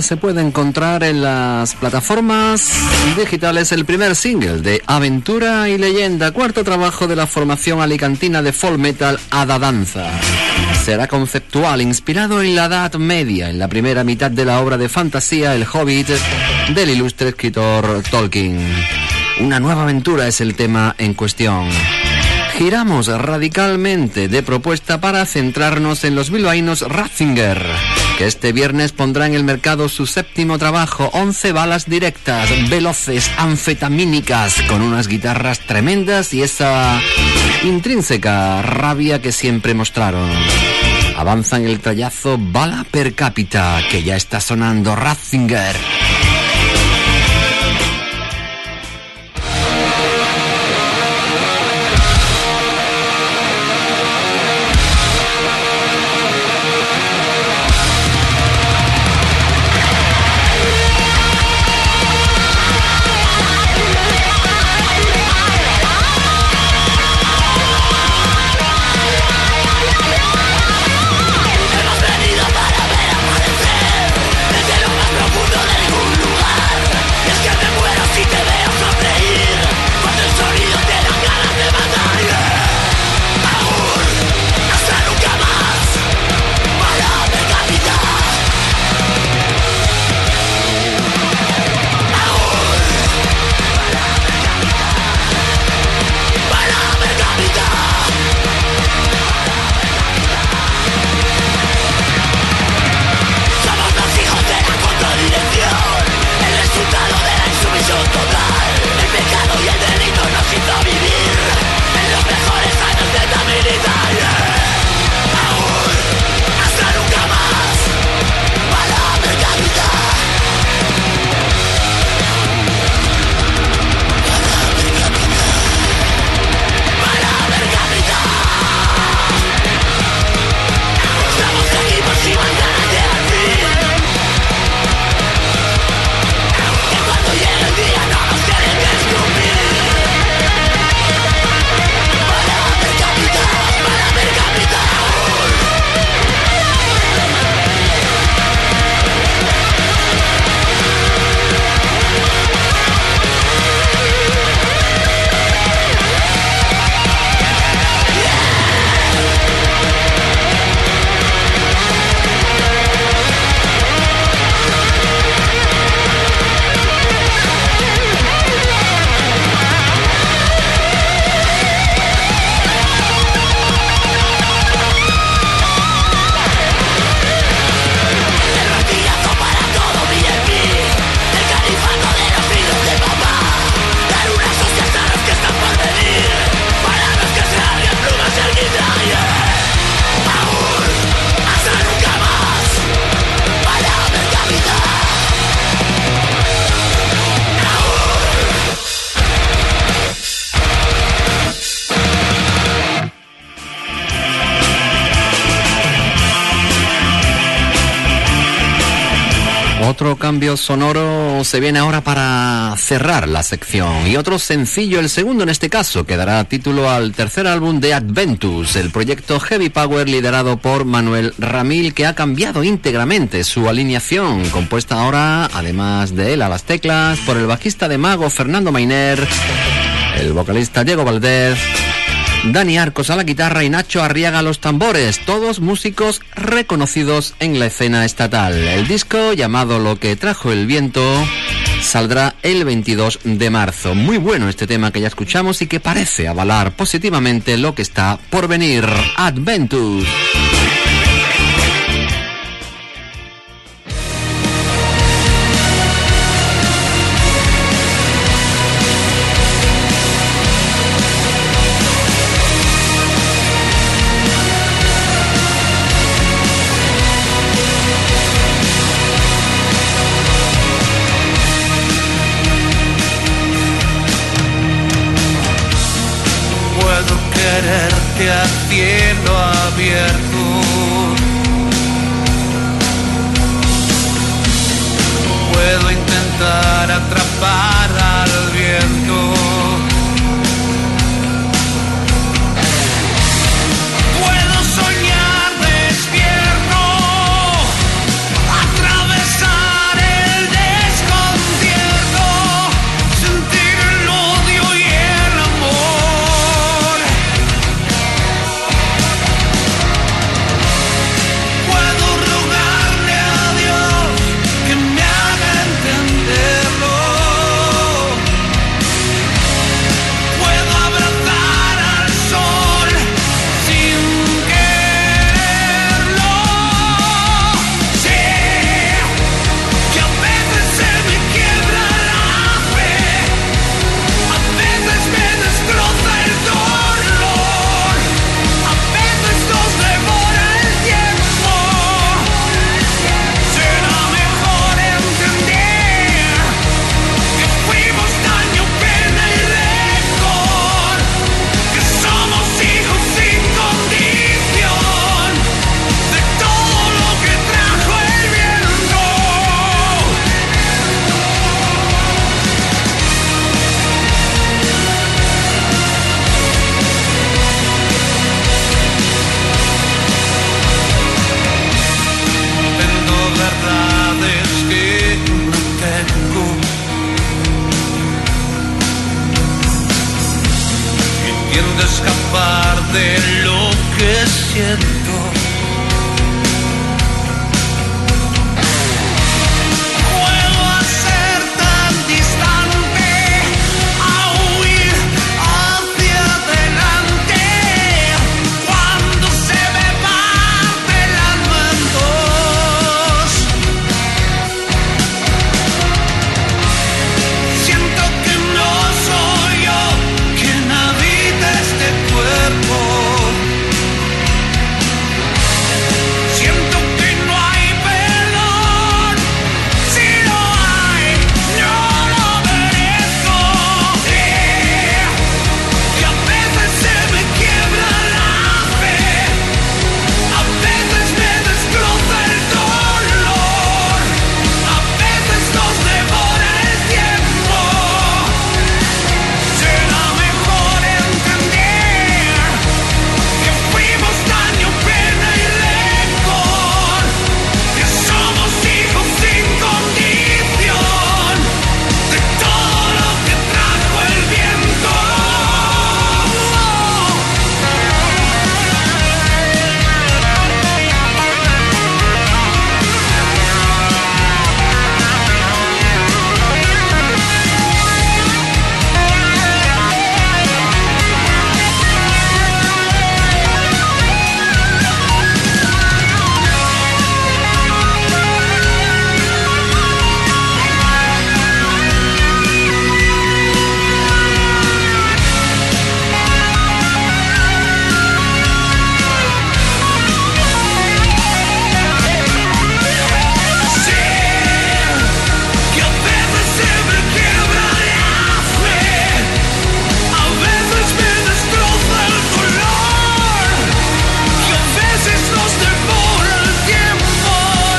se puede encontrar en las plataformas digitales el primer single de Aventura y Leyenda, cuarto trabajo de la formación alicantina de folk metal Hada Danza. Será conceptual, inspirado en la Edad Media, en la primera mitad de la obra de fantasía El Hobbit del ilustre escritor Tolkien. Una nueva aventura es el tema en cuestión. Giramos radicalmente de propuesta para centrarnos en los bilbaínos Ratzinger, que este viernes pondrá en el mercado su séptimo trabajo, 11 balas directas, veloces, anfetamínicas, con unas guitarras tremendas y esa intrínseca rabia que siempre mostraron. Avanzan el trayazo Bala per cápita, que ya está sonando Ratzinger. Otro cambio sonoro se viene ahora para cerrar la sección, y otro sencillo, el segundo en este caso, que dará título al tercer álbum de Adventus, el proyecto Heavy Power liderado por Manuel Ramil, que ha cambiado íntegramente su alineación, compuesta ahora, además de él a las teclas, por el bajista de Mago Fernando Mainer, el vocalista Diego Valdez, Dani Arcos a la guitarra y Nacho Arriaga a los tambores, todos músicos reconocidos en la escena estatal. El disco, llamado Lo que trajo el viento, saldrá el 22 de marzo. Muy bueno este tema que ya escuchamos y que parece avalar positivamente lo que está por venir. Adventus. Quererte a cielo abierto, puedo intentar atrapar al viento, puedo soñar despierto, atravesar puedo escapar de lo que siento. Puedo ser tan distante, a huir hacia adelante, cuando se me parte el alma en dos. Siento que no soy yo quien habita este cuerpo. Siento que no hay perdón. Si lo hay, yo lo merezco. Y a veces se me quiebra la fe, a veces me destroza el dolor, a veces nos devora el tiempo. Será mejor entender que fuimos daño, pena y rencor, que somos hijos sin condición de todo lo que trajo el viento. Que a veces se me quiebra la fe, a veces me destroza el dolor, que a veces nos devora el tiempo.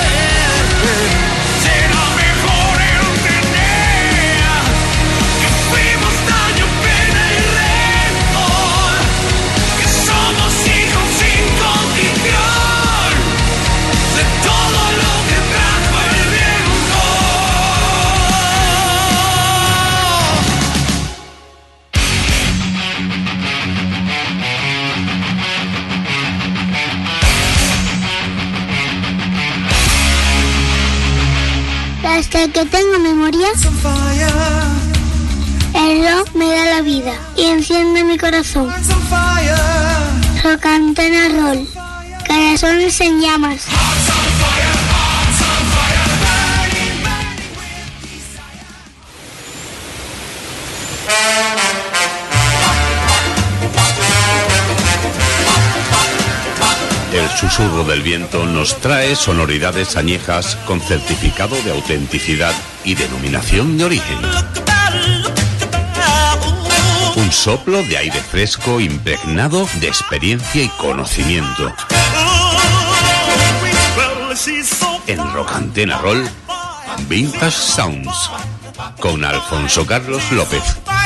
Será mejor entender que fuimos daño, pena y rencor, que somos hijos sin condición de todo lo que trajo el viento. Hasta que tengo memoria, el rock me da la vida y enciende mi corazón. Rock Antena Roll, corazones en llamas. El susurro del viento nos trae sonoridades añejas con certificado de autenticidad y denominación de origen. Un soplo de aire fresco impregnado de experiencia y conocimiento. En Rock Antena Roll, Vintage Sounds, con Alfonso Carlos López.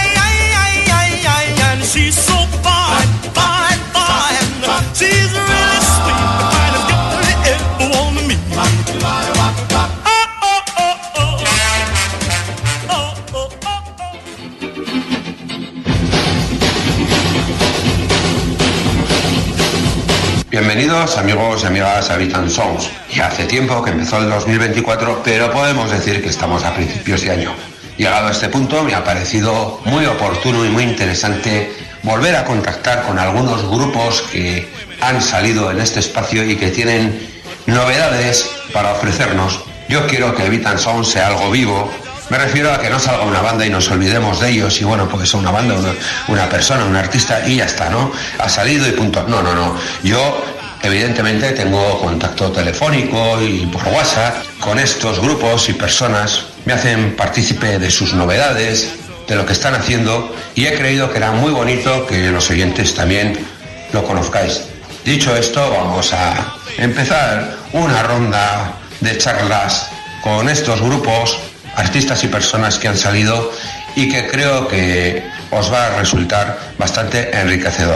Bienvenidos amigos y amigas a Vintage Sounds. Ya hace tiempo que empezó el 2024, pero podemos decir que estamos a principios de año. Llegado a este punto me ha parecido muy oportuno y muy interesante volver a contactar con algunos grupos que han salido en este espacio y que tienen novedades para ofrecernos. Yo quiero que Vintage Sounds sea algo vivo. Me refiero a que no salga una banda y nos olvidemos de ellos y bueno, pues una banda, una persona, un artista y ya está, ¿no? Ha salido y punto. No. Yo evidentemente tengo contacto telefónico y por WhatsApp con estos grupos y personas. Me hacen partícipe de sus novedades, de lo que están haciendo y he creído que era muy bonito que los oyentes también lo conozcáis. Dicho esto, vamos a empezar una ronda de charlas con estos grupos, artistas y personas que han salido y que creo que os va a resultar bastante enriquecedor.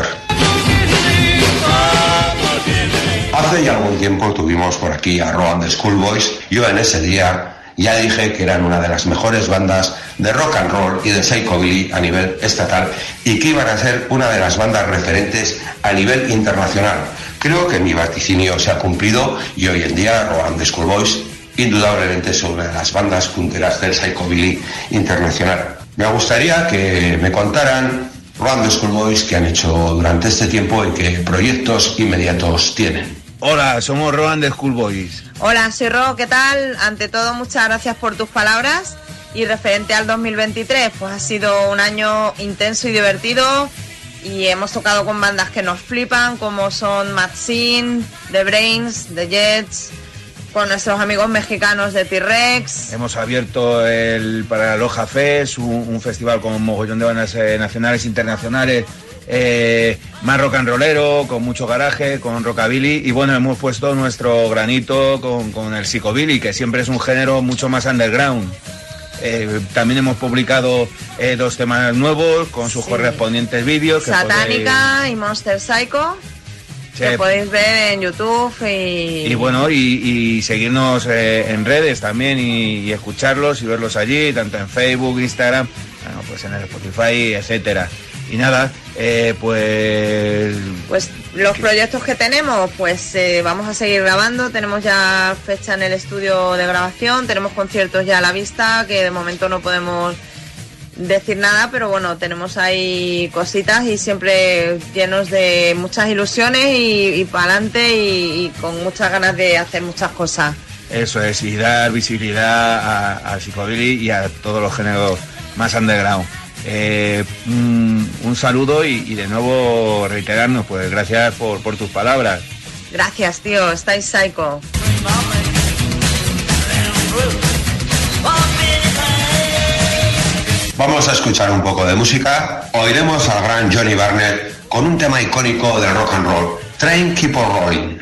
Hace ya algún tiempo tuvimos por aquí a Rock and the Schoolboys. Yo en ese día Ya dije que eran una de las mejores bandas de rock and roll y de psychobilly a nivel estatal y que iban a ser una de las bandas referentes a nivel internacional. Creo que mi vaticinio se ha cumplido y hoy en día Roland Schoolboys indudablemente es una de las bandas punteras del psychobilly internacional. Me gustaría que me contaran Roland Schoolboys qué han hecho durante este tiempo y qué proyectos inmediatos tienen. Hola, somos Roland Schoolboys. Hola, soy Ro, ¿qué tal? Ante todo, muchas gracias por tus palabras. Y referente al 2023, pues ha sido un año intenso y divertido. Y hemos tocado con bandas que nos flipan, como son Mad Scene, The Brains, The Jets, con nuestros amigos mexicanos de T-Rex. Hemos abierto para la Loja Fest, un festival con un mogollón de bandas nacionales e internacionales. Más rock and rollero, con mucho garaje, con rockabilly, y bueno, hemos puesto nuestro granito con el psychobilly, que siempre es un género mucho más underground. También hemos publicado 2 temas nuevos con sus correspondientes vídeos. Satánica y Monster Psycho, que podéis ver en YouTube y bueno, y seguirnos en redes también y escucharlos y verlos allí, tanto en Facebook, Instagram, bueno, pues en el Spotify, etcétera. Y nada, pues los proyectos que tenemos, pues vamos a seguir grabando. Tenemos ya fecha en el estudio de grabación, tenemos conciertos ya a la vista, que de momento no podemos decir nada, pero bueno, tenemos ahí cositas y siempre llenos de muchas ilusiones y para adelante y con muchas ganas de hacer muchas cosas. Eso es, y dar visibilidad al psychobilly y a todos los géneros más underground. Un saludo y de nuevo reiterarnos, pues gracias por tus palabras. Gracias, tío, estáis psycho. Vamos a escuchar un poco de música. Oiremos al gran Johnny Barnett con un tema icónico del rock and roll, Train Keep on Rolling.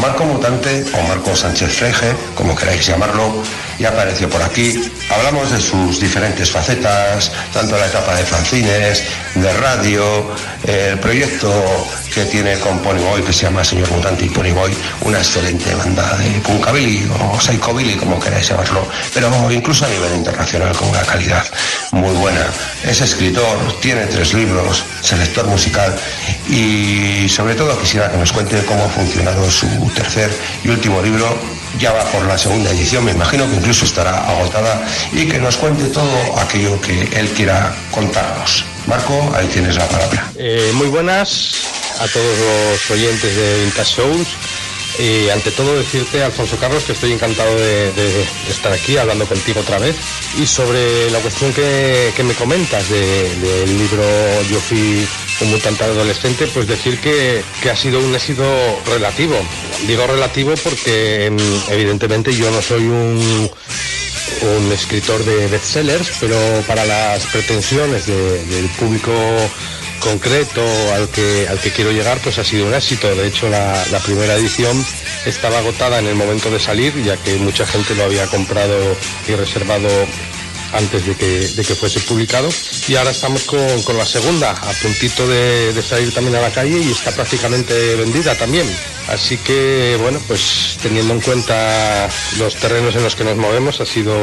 Marco Mutante o Marco Sánchez Freje, como queráis llamarlo, ya apareció por aquí. Hablamos de sus diferentes facetas, tanto la etapa de fanzines, de radio, el proyecto que tiene con Ponyboy, que se llama Señor Mutante y Ponyboy, una excelente banda de punkabilly o psychobilly, como queráis llamarlo, pero incluso a nivel internacional con una calidad muy buena. Es escritor, tiene 3 libros, selector musical y sobre todo quisiera que nos cuente cómo ha funcionado su tercer y último libro. Ya va por la segunda edición, me imagino que incluso estará agotada, y que nos cuente todo aquello que él quiera contarnos. Marco, ahí tienes la palabra. Muy buenas a todos los oyentes de Vintage Souls. Y ante todo decirte, Alfonso Carlos, que estoy encantado de estar aquí hablando contigo otra vez. Y sobre la cuestión que me comentas del libro Yo fui un mutante adolescente, pues decir que ha sido un éxito relativo. Digo relativo porque evidentemente yo no soy un escritor de bestsellers, pero para las pretensiones del público concreto al que quiero llegar, pues ha sido un éxito. De hecho, la primera edición estaba agotada en el momento de salir, ya que mucha gente lo había comprado y reservado antes de que fuese publicado, y ahora estamos con la segunda, a puntito de salir también a la calle, y está prácticamente vendida también. Así que, bueno, pues teniendo en cuenta los terrenos en los que nos movemos, ha sido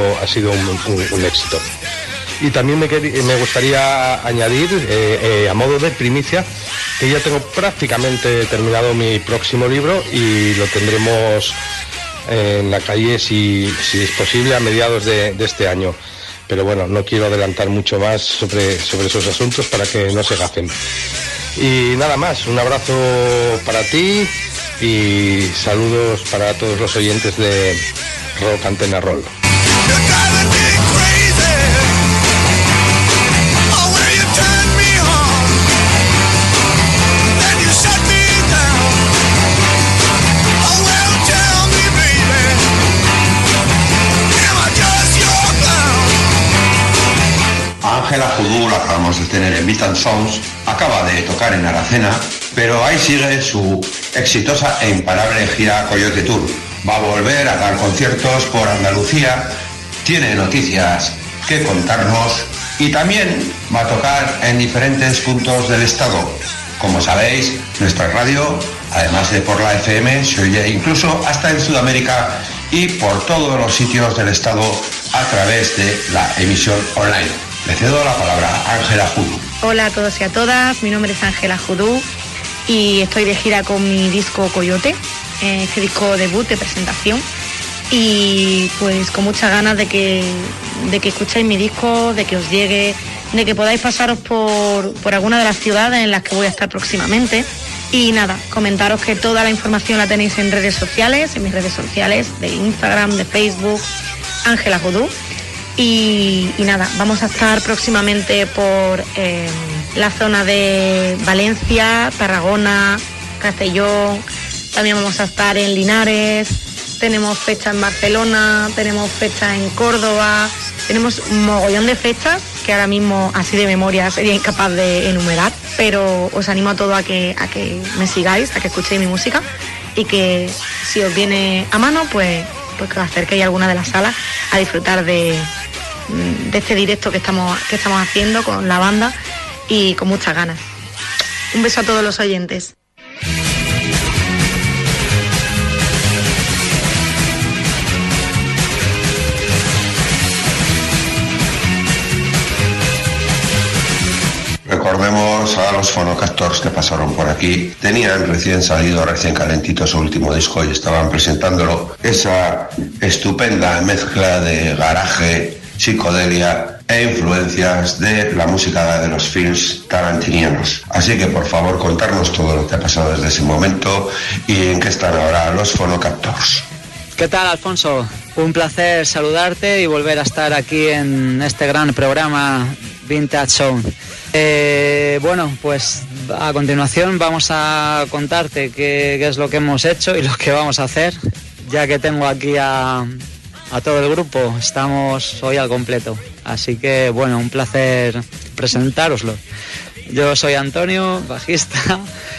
un éxito. Y también me gustaría añadir, a modo de primicia, que ya tengo prácticamente terminado mi próximo libro y lo tendremos en la calle, si es posible, a mediados de este año. Pero bueno, no quiero adelantar mucho más sobre esos asuntos para que no se gafen. Y nada más, un abrazo para ti y saludos para todos los oyentes de Rock Antena Roll. Ángela Judú, la acabamos de tener en Beat and Sounds, acaba de tocar en Aracena, pero ahí sigue su exitosa e imparable gira Coyote Tour. Va a volver a dar conciertos por Andalucía, tiene noticias que contarnos y también va a tocar en diferentes puntos del estado. Como sabéis, nuestra radio, además de por la FM, se oye incluso hasta en Sudamérica y por todos los sitios del estado a través de la emisión online. Le cedo la palabra a Ángela Judú. Hola a todos y a todas, mi nombre es Ángela Judú y estoy de gira con mi disco Coyote, este disco debut de presentación, y pues con muchas ganas de que escuchéis mi disco, de que os llegue, de que podáis pasaros por alguna de las ciudades en las que voy a estar próximamente. Y nada, comentaros que toda la información la tenéis en redes sociales, en mis redes sociales de Instagram, de Facebook, Ángela Judú. Y nada, vamos a estar próximamente por la zona de Valencia, Tarragona, Castellón. También vamos a estar en Linares, tenemos fecha en Barcelona, tenemos fecha en Córdoba, tenemos un mogollón de fechas que ahora mismo así de memoria sería incapaz de enumerar, pero os animo a todo a que me sigáis, a que escuchéis mi música, y que si os viene a mano, pues que os acerquéis a alguna de las salas a disfrutar de este directo que estamos haciendo con la banda y con muchas ganas. Un beso a todos los oyentes. Recordemos a los Phonocactors que pasaron por aquí. Tenían recién calentito su último disco y estaban presentándolo. Esa estupenda mezcla de garaje, psicodelia e influencias de la música de los films tarantinianos. Así que por favor contarnos todo lo que ha pasado desde ese momento y en qué están ahora los Phonocactors. ¿Qué tal, Alfonso? Un placer saludarte y volver a estar aquí en este gran programa Vintage Sound. Bueno, pues a continuación vamos a contarte qué es lo que hemos hecho y lo que vamos a hacer, ya que tengo aquí a todo el grupo. Estamos hoy al completo, así que bueno, un placer presentároslo. Yo soy Antonio, bajista,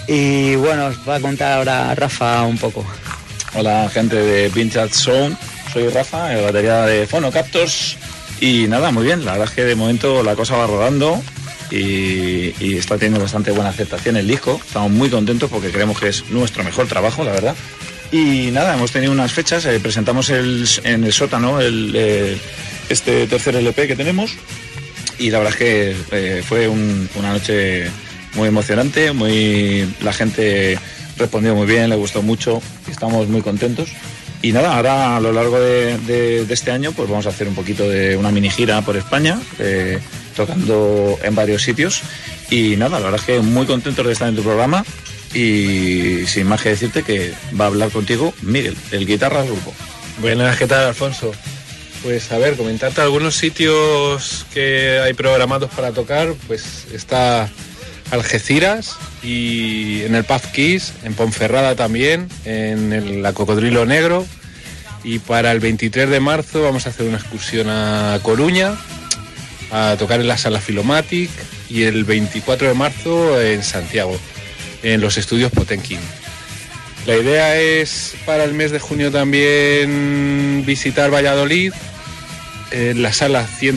Y bueno, os va a contar ahora Rafa un poco. Hola gente de Vintage Sound, soy Rafa, el batería de Phonocaptors. Y nada, muy bien, la verdad es que de momento la cosa va rodando y está teniendo bastante buena aceptación el disco. Estamos muy contentos porque creemos que es nuestro mejor trabajo, la verdad. Y nada, hemos tenido unas fechas, presentamos en el sótano este tercer LP que tenemos y la verdad es que fue una noche muy emocionante, la gente respondió muy bien, le gustó mucho y estamos muy contentos. Y nada, ahora a lo largo de este año pues vamos a hacer un poquito de una mini gira por España, tocando en varios sitios. Y nada, la verdad es que muy contentos de estar en tu programa y sin más que decirte que va a hablar contigo Miguel, el guitarra del grupo. Buenas, ¿qué tal, Alfonso? Pues a ver, comentarte algunos sitios que hay programados para tocar. Pues está Algeciras y en el Pub Kiss, en Ponferrada también, en la Cocodrilo Negro. Y para el 23 de marzo vamos a hacer una excursión a Coruña, a tocar en la Sala Filomatic, y el 24 de marzo en Santiago, en los estudios Potenkin. La idea es para el mes de junio también visitar Valladolid, en la Sala 100,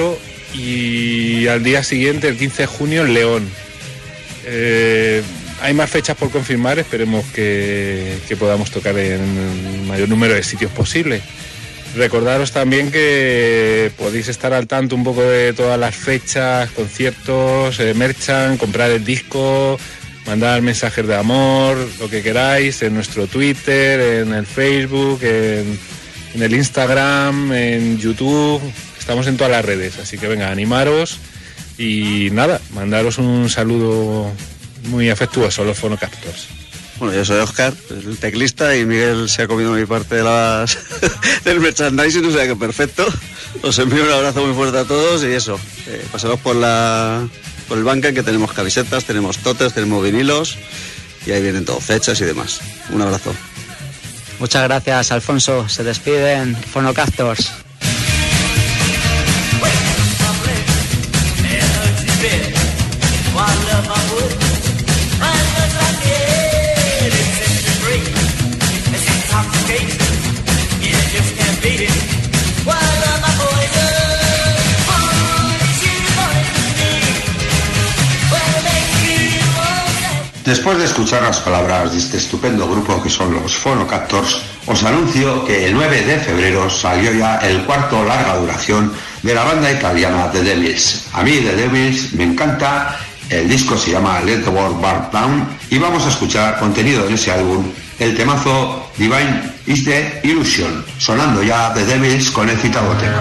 y al día siguiente, el 15 de junio, en León. Hay más fechas por confirmar, esperemos que podamos tocar en el mayor número de sitios posible. Recordaros también que podéis estar al tanto un poco de todas las fechas, conciertos, merchan, comprar el disco, mandar mensajes de amor, lo que queráis, en nuestro Twitter, en el Facebook, en el Instagram, en YouTube. Estamos en todas las redes, así que venga, animaros y nada, mandaros un saludo muy afectuoso a los Phonocaptors. Bueno, yo soy Óscar, el teclista, y Miguel se ha comido mi parte de del merchandising, o sea que perfecto. Os envío un abrazo muy fuerte a todos y eso, pasaros por el Bandcamp, que tenemos camisetas, tenemos totes, tenemos vinilos y ahí vienen todo, fechas y demás. Un abrazo. Muchas gracias, Alfonso. Se despiden Phonocaptors. Después de escuchar las palabras de este estupendo grupo que son los Phonocaptors, os anuncio que el 9 de febrero salió ya el cuarto larga duración de la banda italiana The Devils. A mí The Devils me encanta, el disco se llama Let the World Burn Down y vamos a escuchar contenido en ese álbum, el temazo Divine is the Illusion, sonando ya The Devils con el citado tema.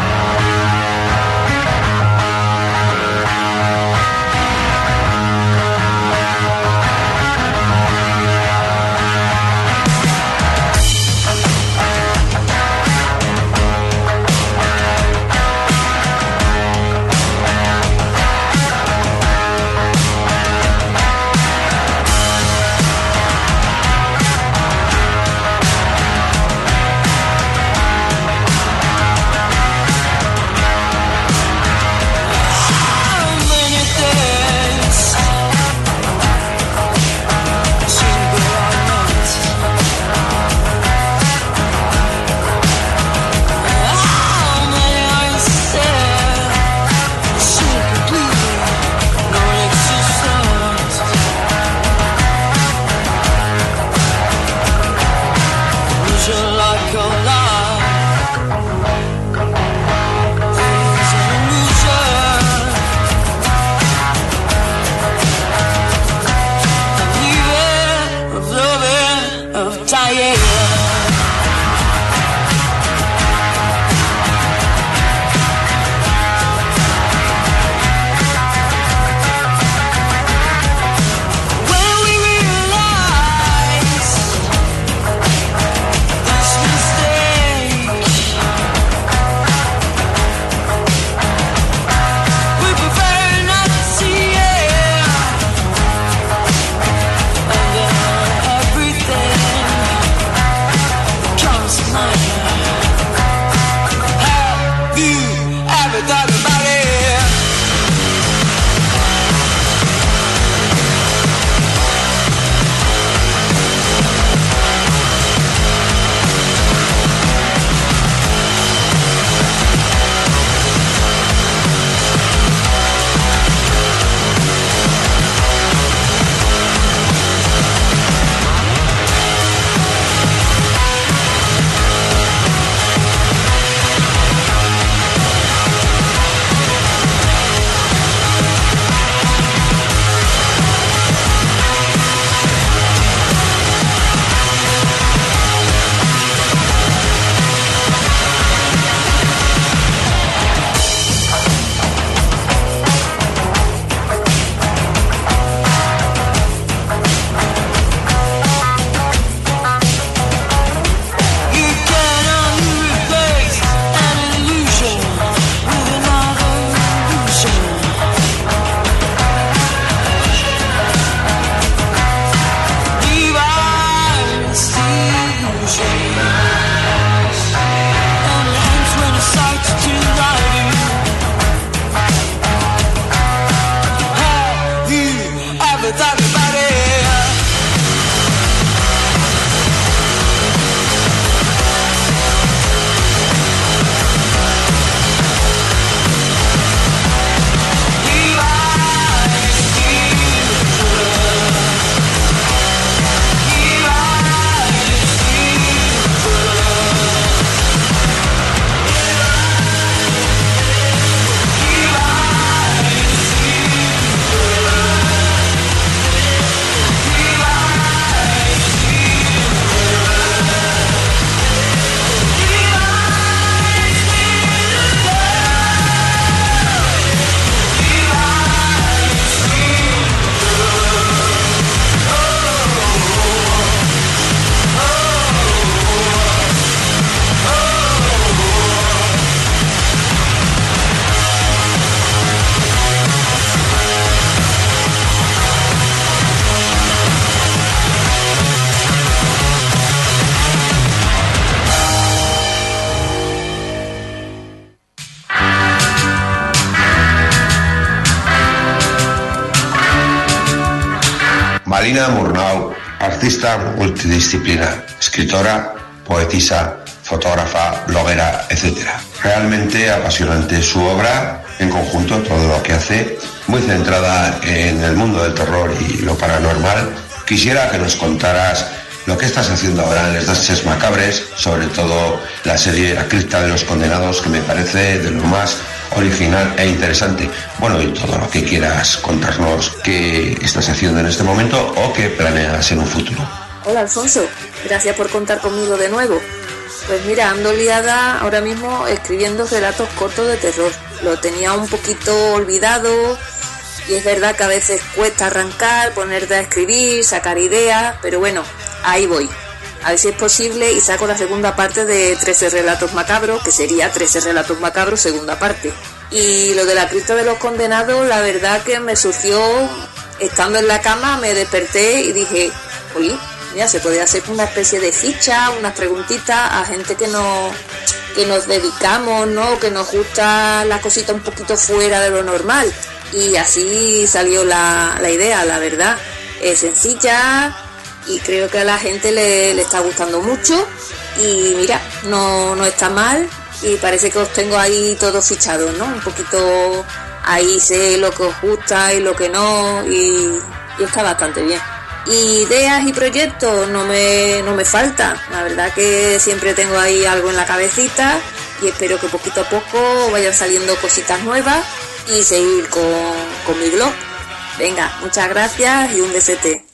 Malina Murnau, artista multidisciplinar, escritora, poetisa, fotógrafa, bloguera, etc. Realmente apasionante su obra, en conjunto todo lo que hace, muy centrada en el mundo del terror y lo paranormal. Quisiera que nos contaras lo que estás haciendo ahora en las noches macabres, sobre todo la serie La cripta de los condenados, que me parece de lo más original e interesante. Bueno, y todo lo que quieras contarnos que estás haciendo en este momento o que planeas en un futuro. Hola Alfonso, gracias por contar conmigo de nuevo. Pues mira, ando liada ahora mismo escribiendo relatos cortos de terror. Lo tenía un poquito olvidado y es verdad que a veces cuesta arrancar, ponerte a escribir, sacar ideas, pero bueno, ahí voy. A ver si es posible y saco la segunda parte de 13 relatos macabros, que sería 13 relatos macabros segunda parte. Y lo de la cripta de los condenados, la verdad que me surgió estando en la cama, me desperté y dije, oye, mira, se podría hacer una especie de ficha, unas preguntitas a gente que nos dedicamos, ¿no? Que nos gusta la cosita un poquito fuera de lo normal. Y así salió la idea, la verdad. Es sencilla y creo que a la gente le está gustando mucho. Y mira, no está mal y parece que os tengo ahí todos fichados, ¿no? Un poquito ahí sé lo que os gusta y lo que no y está bastante bien. Ideas y proyectos no me falta, la verdad que siempre tengo ahí algo en la cabecita y espero que poquito a poco vayan saliendo cositas nuevas y seguir con mi blog. Venga, muchas gracias y un besete.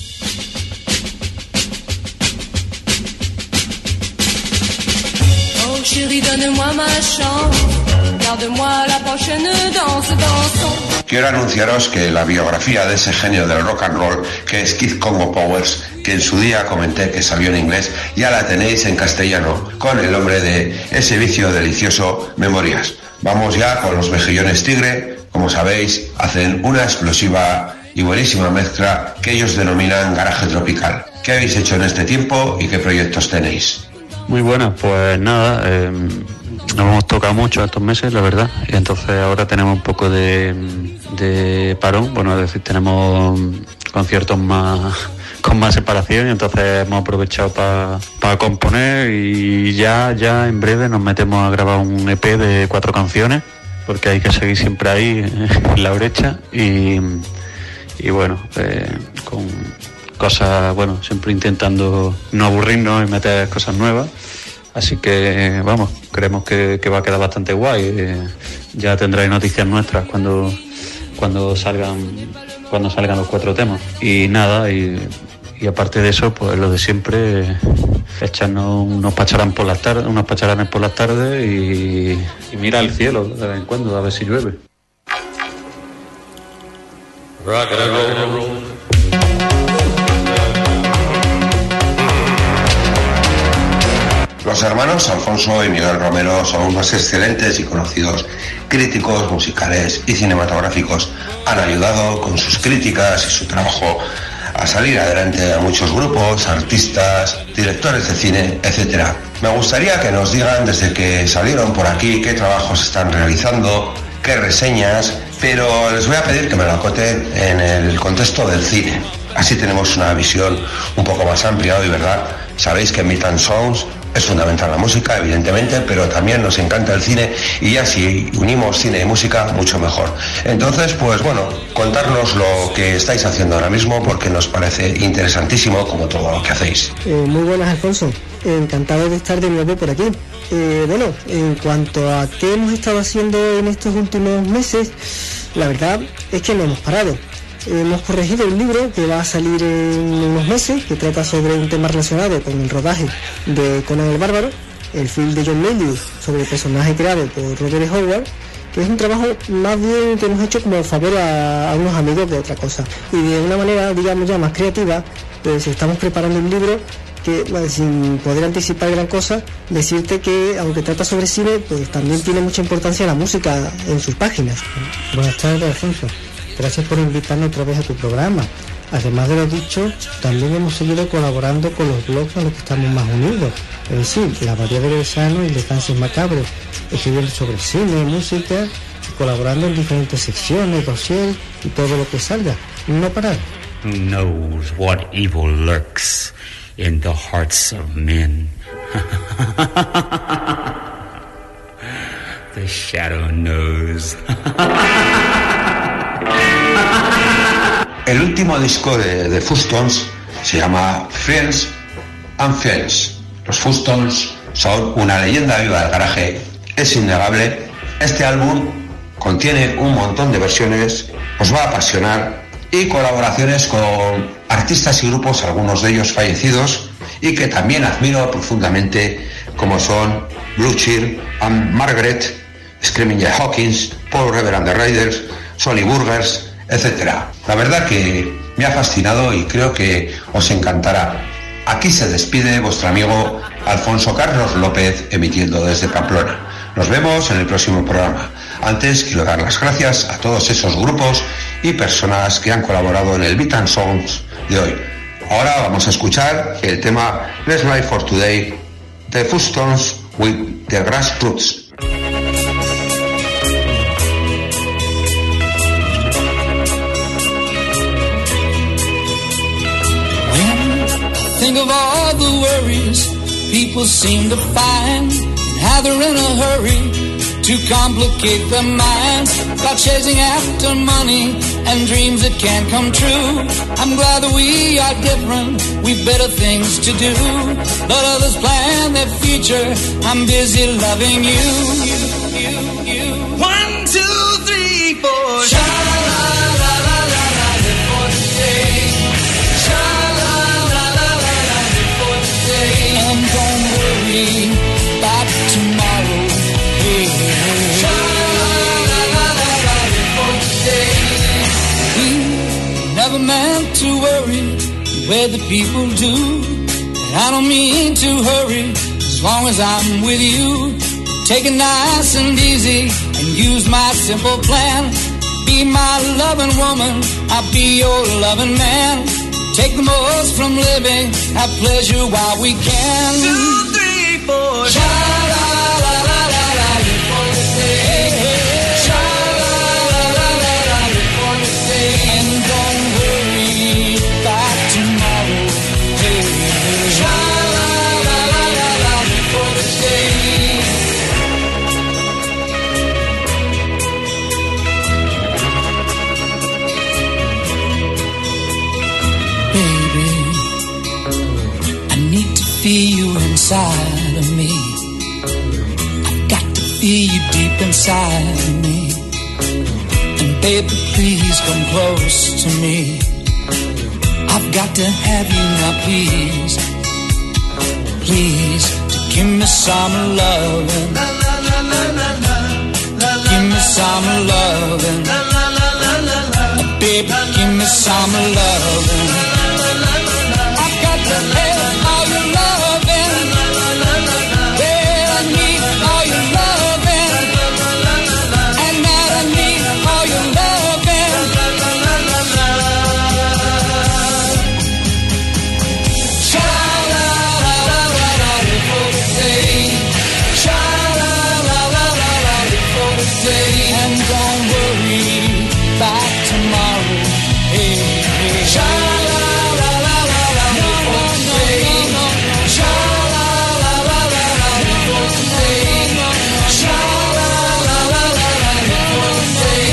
Oh chérie, donne-moi ma chance, garde-moi la prochaine danse, dansons. Quiero anunciaros que la biografía de ese genio del rock and roll, que es Keith Congo Powers, que en su día comenté que salió en inglés, ya la tenéis en castellano, con el nombre de Ese vicio delicioso, Memorias. Vamos ya con los mejillones tigre. Como sabéis, hacen una explosiva y buenísima mezcla que ellos denominan garaje tropical. ¿Qué habéis hecho en este tiempo y qué proyectos tenéis? Muy buenas, pues nada, nos hemos tocado mucho estos meses, la verdad, y entonces ahora tenemos un poco de parón, bueno, es decir, tenemos conciertos con más separación y entonces hemos aprovechado para componer y ya en breve nos metemos a grabar un EP de 4 canciones, porque hay que seguir siempre ahí en la brecha y bueno, con cosas, bueno, siempre intentando no aburrirnos y meter cosas nuevas. Así que, vamos, creemos que va a quedar bastante guay. Ya tendréis noticias nuestras cuando salgan los 4 temas. Y nada, y aparte de eso, pues lo de siempre, echarnos unos pacharanes por las tardes y mirar el cielo de vez en cuando, a ver si llueve. Rock and roll. Los hermanos Alfonso y Miguel Romero son unos excelentes y conocidos críticos musicales y cinematográficos. Han ayudado con sus críticas y su trabajo a salir adelante a muchos grupos, artistas, directores de cine, etc. Me gustaría que nos digan desde que salieron por aquí qué trabajos están realizando, qué reseñas, pero les voy a pedir que me lo acoten en el contexto del cine. Así tenemos una visión un poco más amplia hoy, ¿verdad? Sabéis que en Beat & Sounds es fundamental la música, evidentemente, pero también nos encanta el cine y ya si unimos cine y música, mucho mejor. Entonces, pues bueno, contarnos lo que estáis haciendo ahora mismo porque nos parece interesantísimo como todo lo que hacéis. Muy buenas, Alfonso. Encantado de estar de nuevo por aquí. Bueno, en cuanto a qué hemos estado haciendo en estos últimos meses, la verdad es que no hemos parado. Hemos corregido un libro que va a salir en unos meses, que trata sobre un tema relacionado con el rodaje de Conan el Bárbaro, el film de John Milius sobre el personaje creado por Robert Howard, que es un trabajo más bien que hemos hecho como favor a unos amigos que otra cosa. Y de una manera, digamos ya más creativa, pues estamos preparando un libro que, bueno, sin poder anticipar gran cosa, decirte que aunque trata sobre cine, pues también tiene mucha importancia la música en sus páginas. Buenas tardes, Alfonso. Gracias por invitarnos otra vez a tu programa. Además de lo dicho, también hemos seguido colaborando con los blogs en los que estamos más unidos. Es decir, La Variedad de Sano y Descansos Macabros, escribiendo sobre cine, música, y colaborando en diferentes secciones, dossiers y todo lo que salga. No parar. Who knows what evil lurks in the hearts of men? The shadow knows. El último disco de Fustons se llama Friends and Friends. Los Fustons son una leyenda viva del garaje, es innegable. Este álbum contiene un montón de versiones, os va a apasionar, y colaboraciones con artistas y grupos, algunos de ellos fallecidos, y que también admiro profundamente, como son Blue Cheer, Anne Margaret, Screaming Jay Hawkins, Paul Revere and the Raiders, Sonny Burgers, etc. La verdad que me ha fascinado y creo que os encantará. Aquí se despide vuestro amigo Alfonso Carlos López, emitiendo desde Pamplona. Nos vemos en el próximo programa. Antes quiero dar las gracias a todos esos grupos y personas que han colaborado en el Beat and Sounds de hoy. Ahora vamos a escuchar el tema Let's Live for Today de Fustons with the Grassroots. Think of all the worries people seem to find, and how they're in a hurry to complicate their minds by chasing after money and dreams that can't come true. I'm glad that we are different, we've better things to do. Let others plan their future, I'm busy loving you. 1, 2, 3, 4. Sha-la-la-la-la-la, live for today. Sha-la-la-la-la-la, live for today. And don't worry about tomorrow. Hey, sha-la-la-la-la, live for today. We never meant to worry where the people do. And I don't mean to hurry as long as I'm with you. Take it nice and easy and use my simple plan. Be my loving woman, I'll be your loving man. Take the most from living, have pleasure while we can. 2, 3, 4. Sha-la-la-la-la-la, live for today. Sha-la-la-la-la-la, live for today. And don't worry about tomorrow. Hey. Sha-la-la-la-la-la, live for today. Baby, I need to feel you inside of me. I've got to feel you deep inside of me. And baby, please come close to me. I've got to have you now, please. Please, give me some loving. Give me some loving. Baby, give me some loving. I've got to have all your loving. Well, I need all your loving. And now I need all your loving. Sha-la-la-la-la-la, live for today. Sha-la-la-la-la-la, live for today. And don't worry about tomorrow. Hey, hey. Sha-la-la-la-la-la, live for today. Sha-la-la-la-la-la, live for today. Sha-la-la-la-la-la, live for today.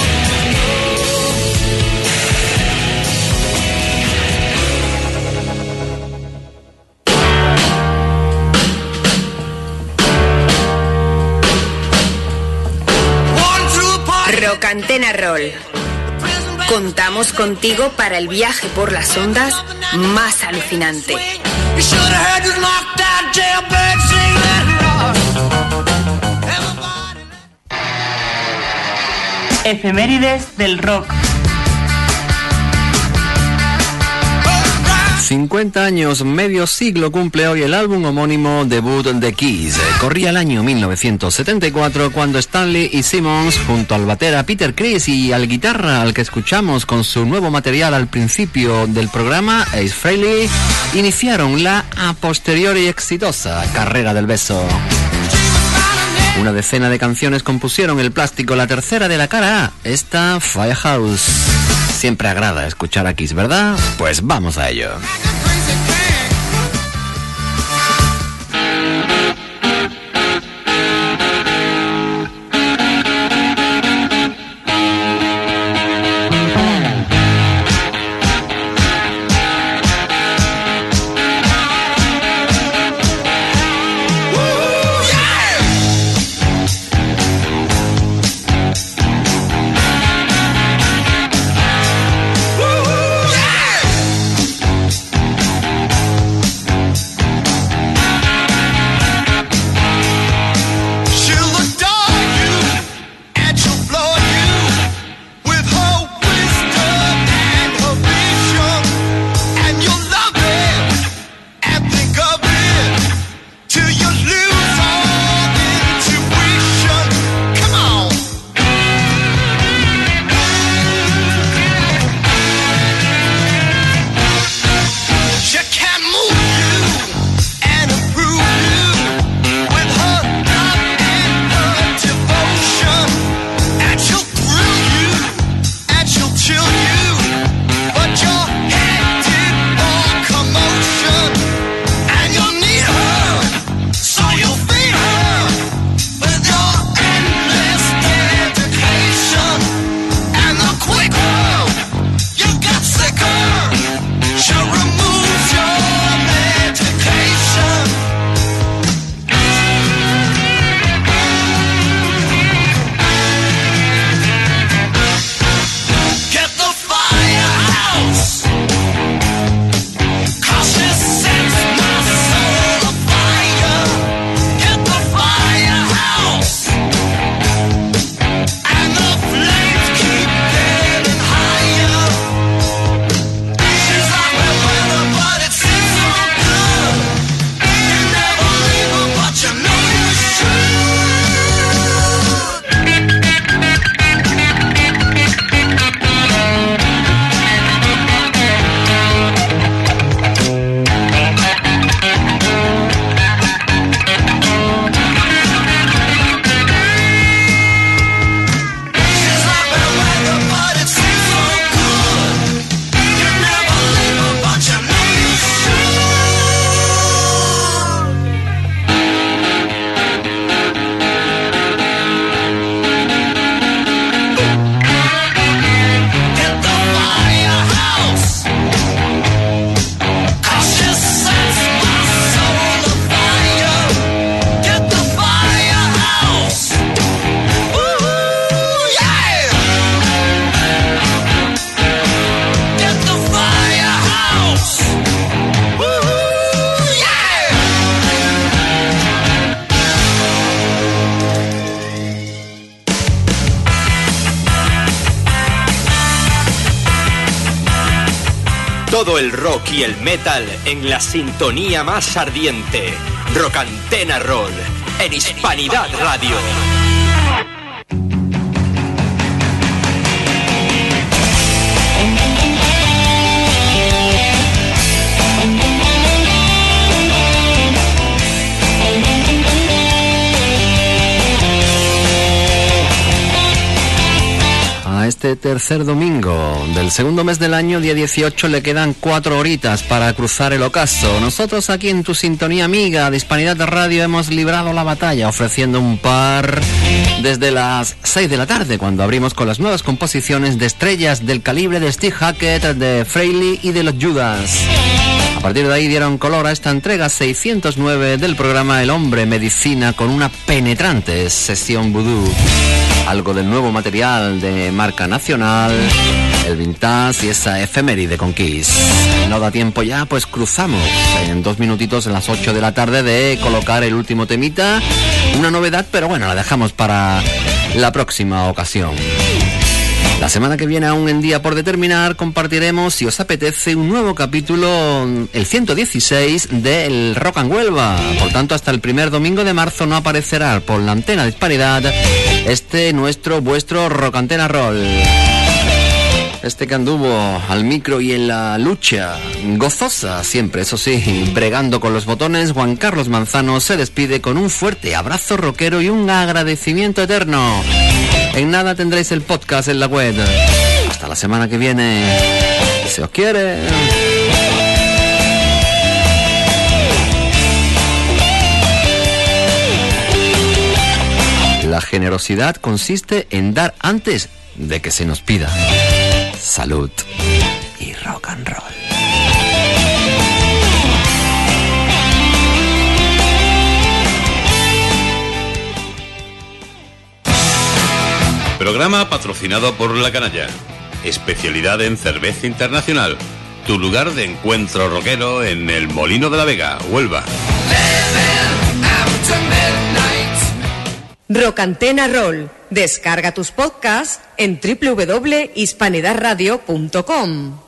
Rock Antena Roll. Contamos contigo para el viaje por las ondas más alucinante. You should have heard this knocked out jailbird sing that rock. Efemérides del rock. 50 años, medio siglo cumple hoy el álbum homónimo debut de Kiss. Corría el año 1974 cuando Stanley y Simmons, junto al batera Peter Criss y al guitarra al que escuchamos con su nuevo material al principio del programa, Ace Frehley, iniciaron la a posteriori exitosa carrera del beso. Una decena de canciones compusieron el plástico, la tercera de la cara A, esta Firehouse. Siempre agrada escuchar a Kiss, ¿verdad? Pues vamos a ello. Todo el rock y el metal en la sintonía más ardiente. Rock Antena Roll en Hispanidad Radio. Este tercer domingo del segundo mes del año, día 18, le quedan 4 horitas para cruzar el ocaso. Nosotros aquí en tu sintonía amiga de Hispanidad de Radio hemos librado la batalla ofreciendo un par desde las 6 de la tarde, cuando abrimos con las nuevas composiciones de estrellas del calibre de Steve Hackett, de Frehley y de los Judas. A partir de ahí dieron color a esta entrega 609 del programa El Hombre Medicina, con una penetrante sesión vudú. Algo del nuevo material de marca nacional, el vintage y esa efeméride con Kiss. No da tiempo ya, pues cruzamos en 2 minutitos en las 8 de la tarde de colocar el último temita. Una novedad, pero bueno, la dejamos para la próxima ocasión. La semana que viene, aún en día por determinar, compartiremos, si os apetece, un nuevo capítulo, el 116 del Rock and Huelva. Por tanto, hasta el primer domingo de marzo no aparecerá por la antena de Hispanidad vuestro Rock Antena Roll. Este que anduvo al micro y en la lucha gozosa siempre, eso sí, bregando con los botones, Juan Carlos Manzano se despide con un fuerte abrazo rockero y un agradecimiento eterno. En nada tendréis el podcast en la web. Hasta Hasta la semana que viene. Si os quiere. La generosidad consiste en dar antes de que se nos pida. Salud y rock and roll. Programa patrocinado por La Canalla. Especialidad en cerveza internacional. Tu lugar de encuentro rockero en el Molino de la Vega, Huelva. Rock Antena Roll. Descarga tus podcasts en www.hispanidadradio.com.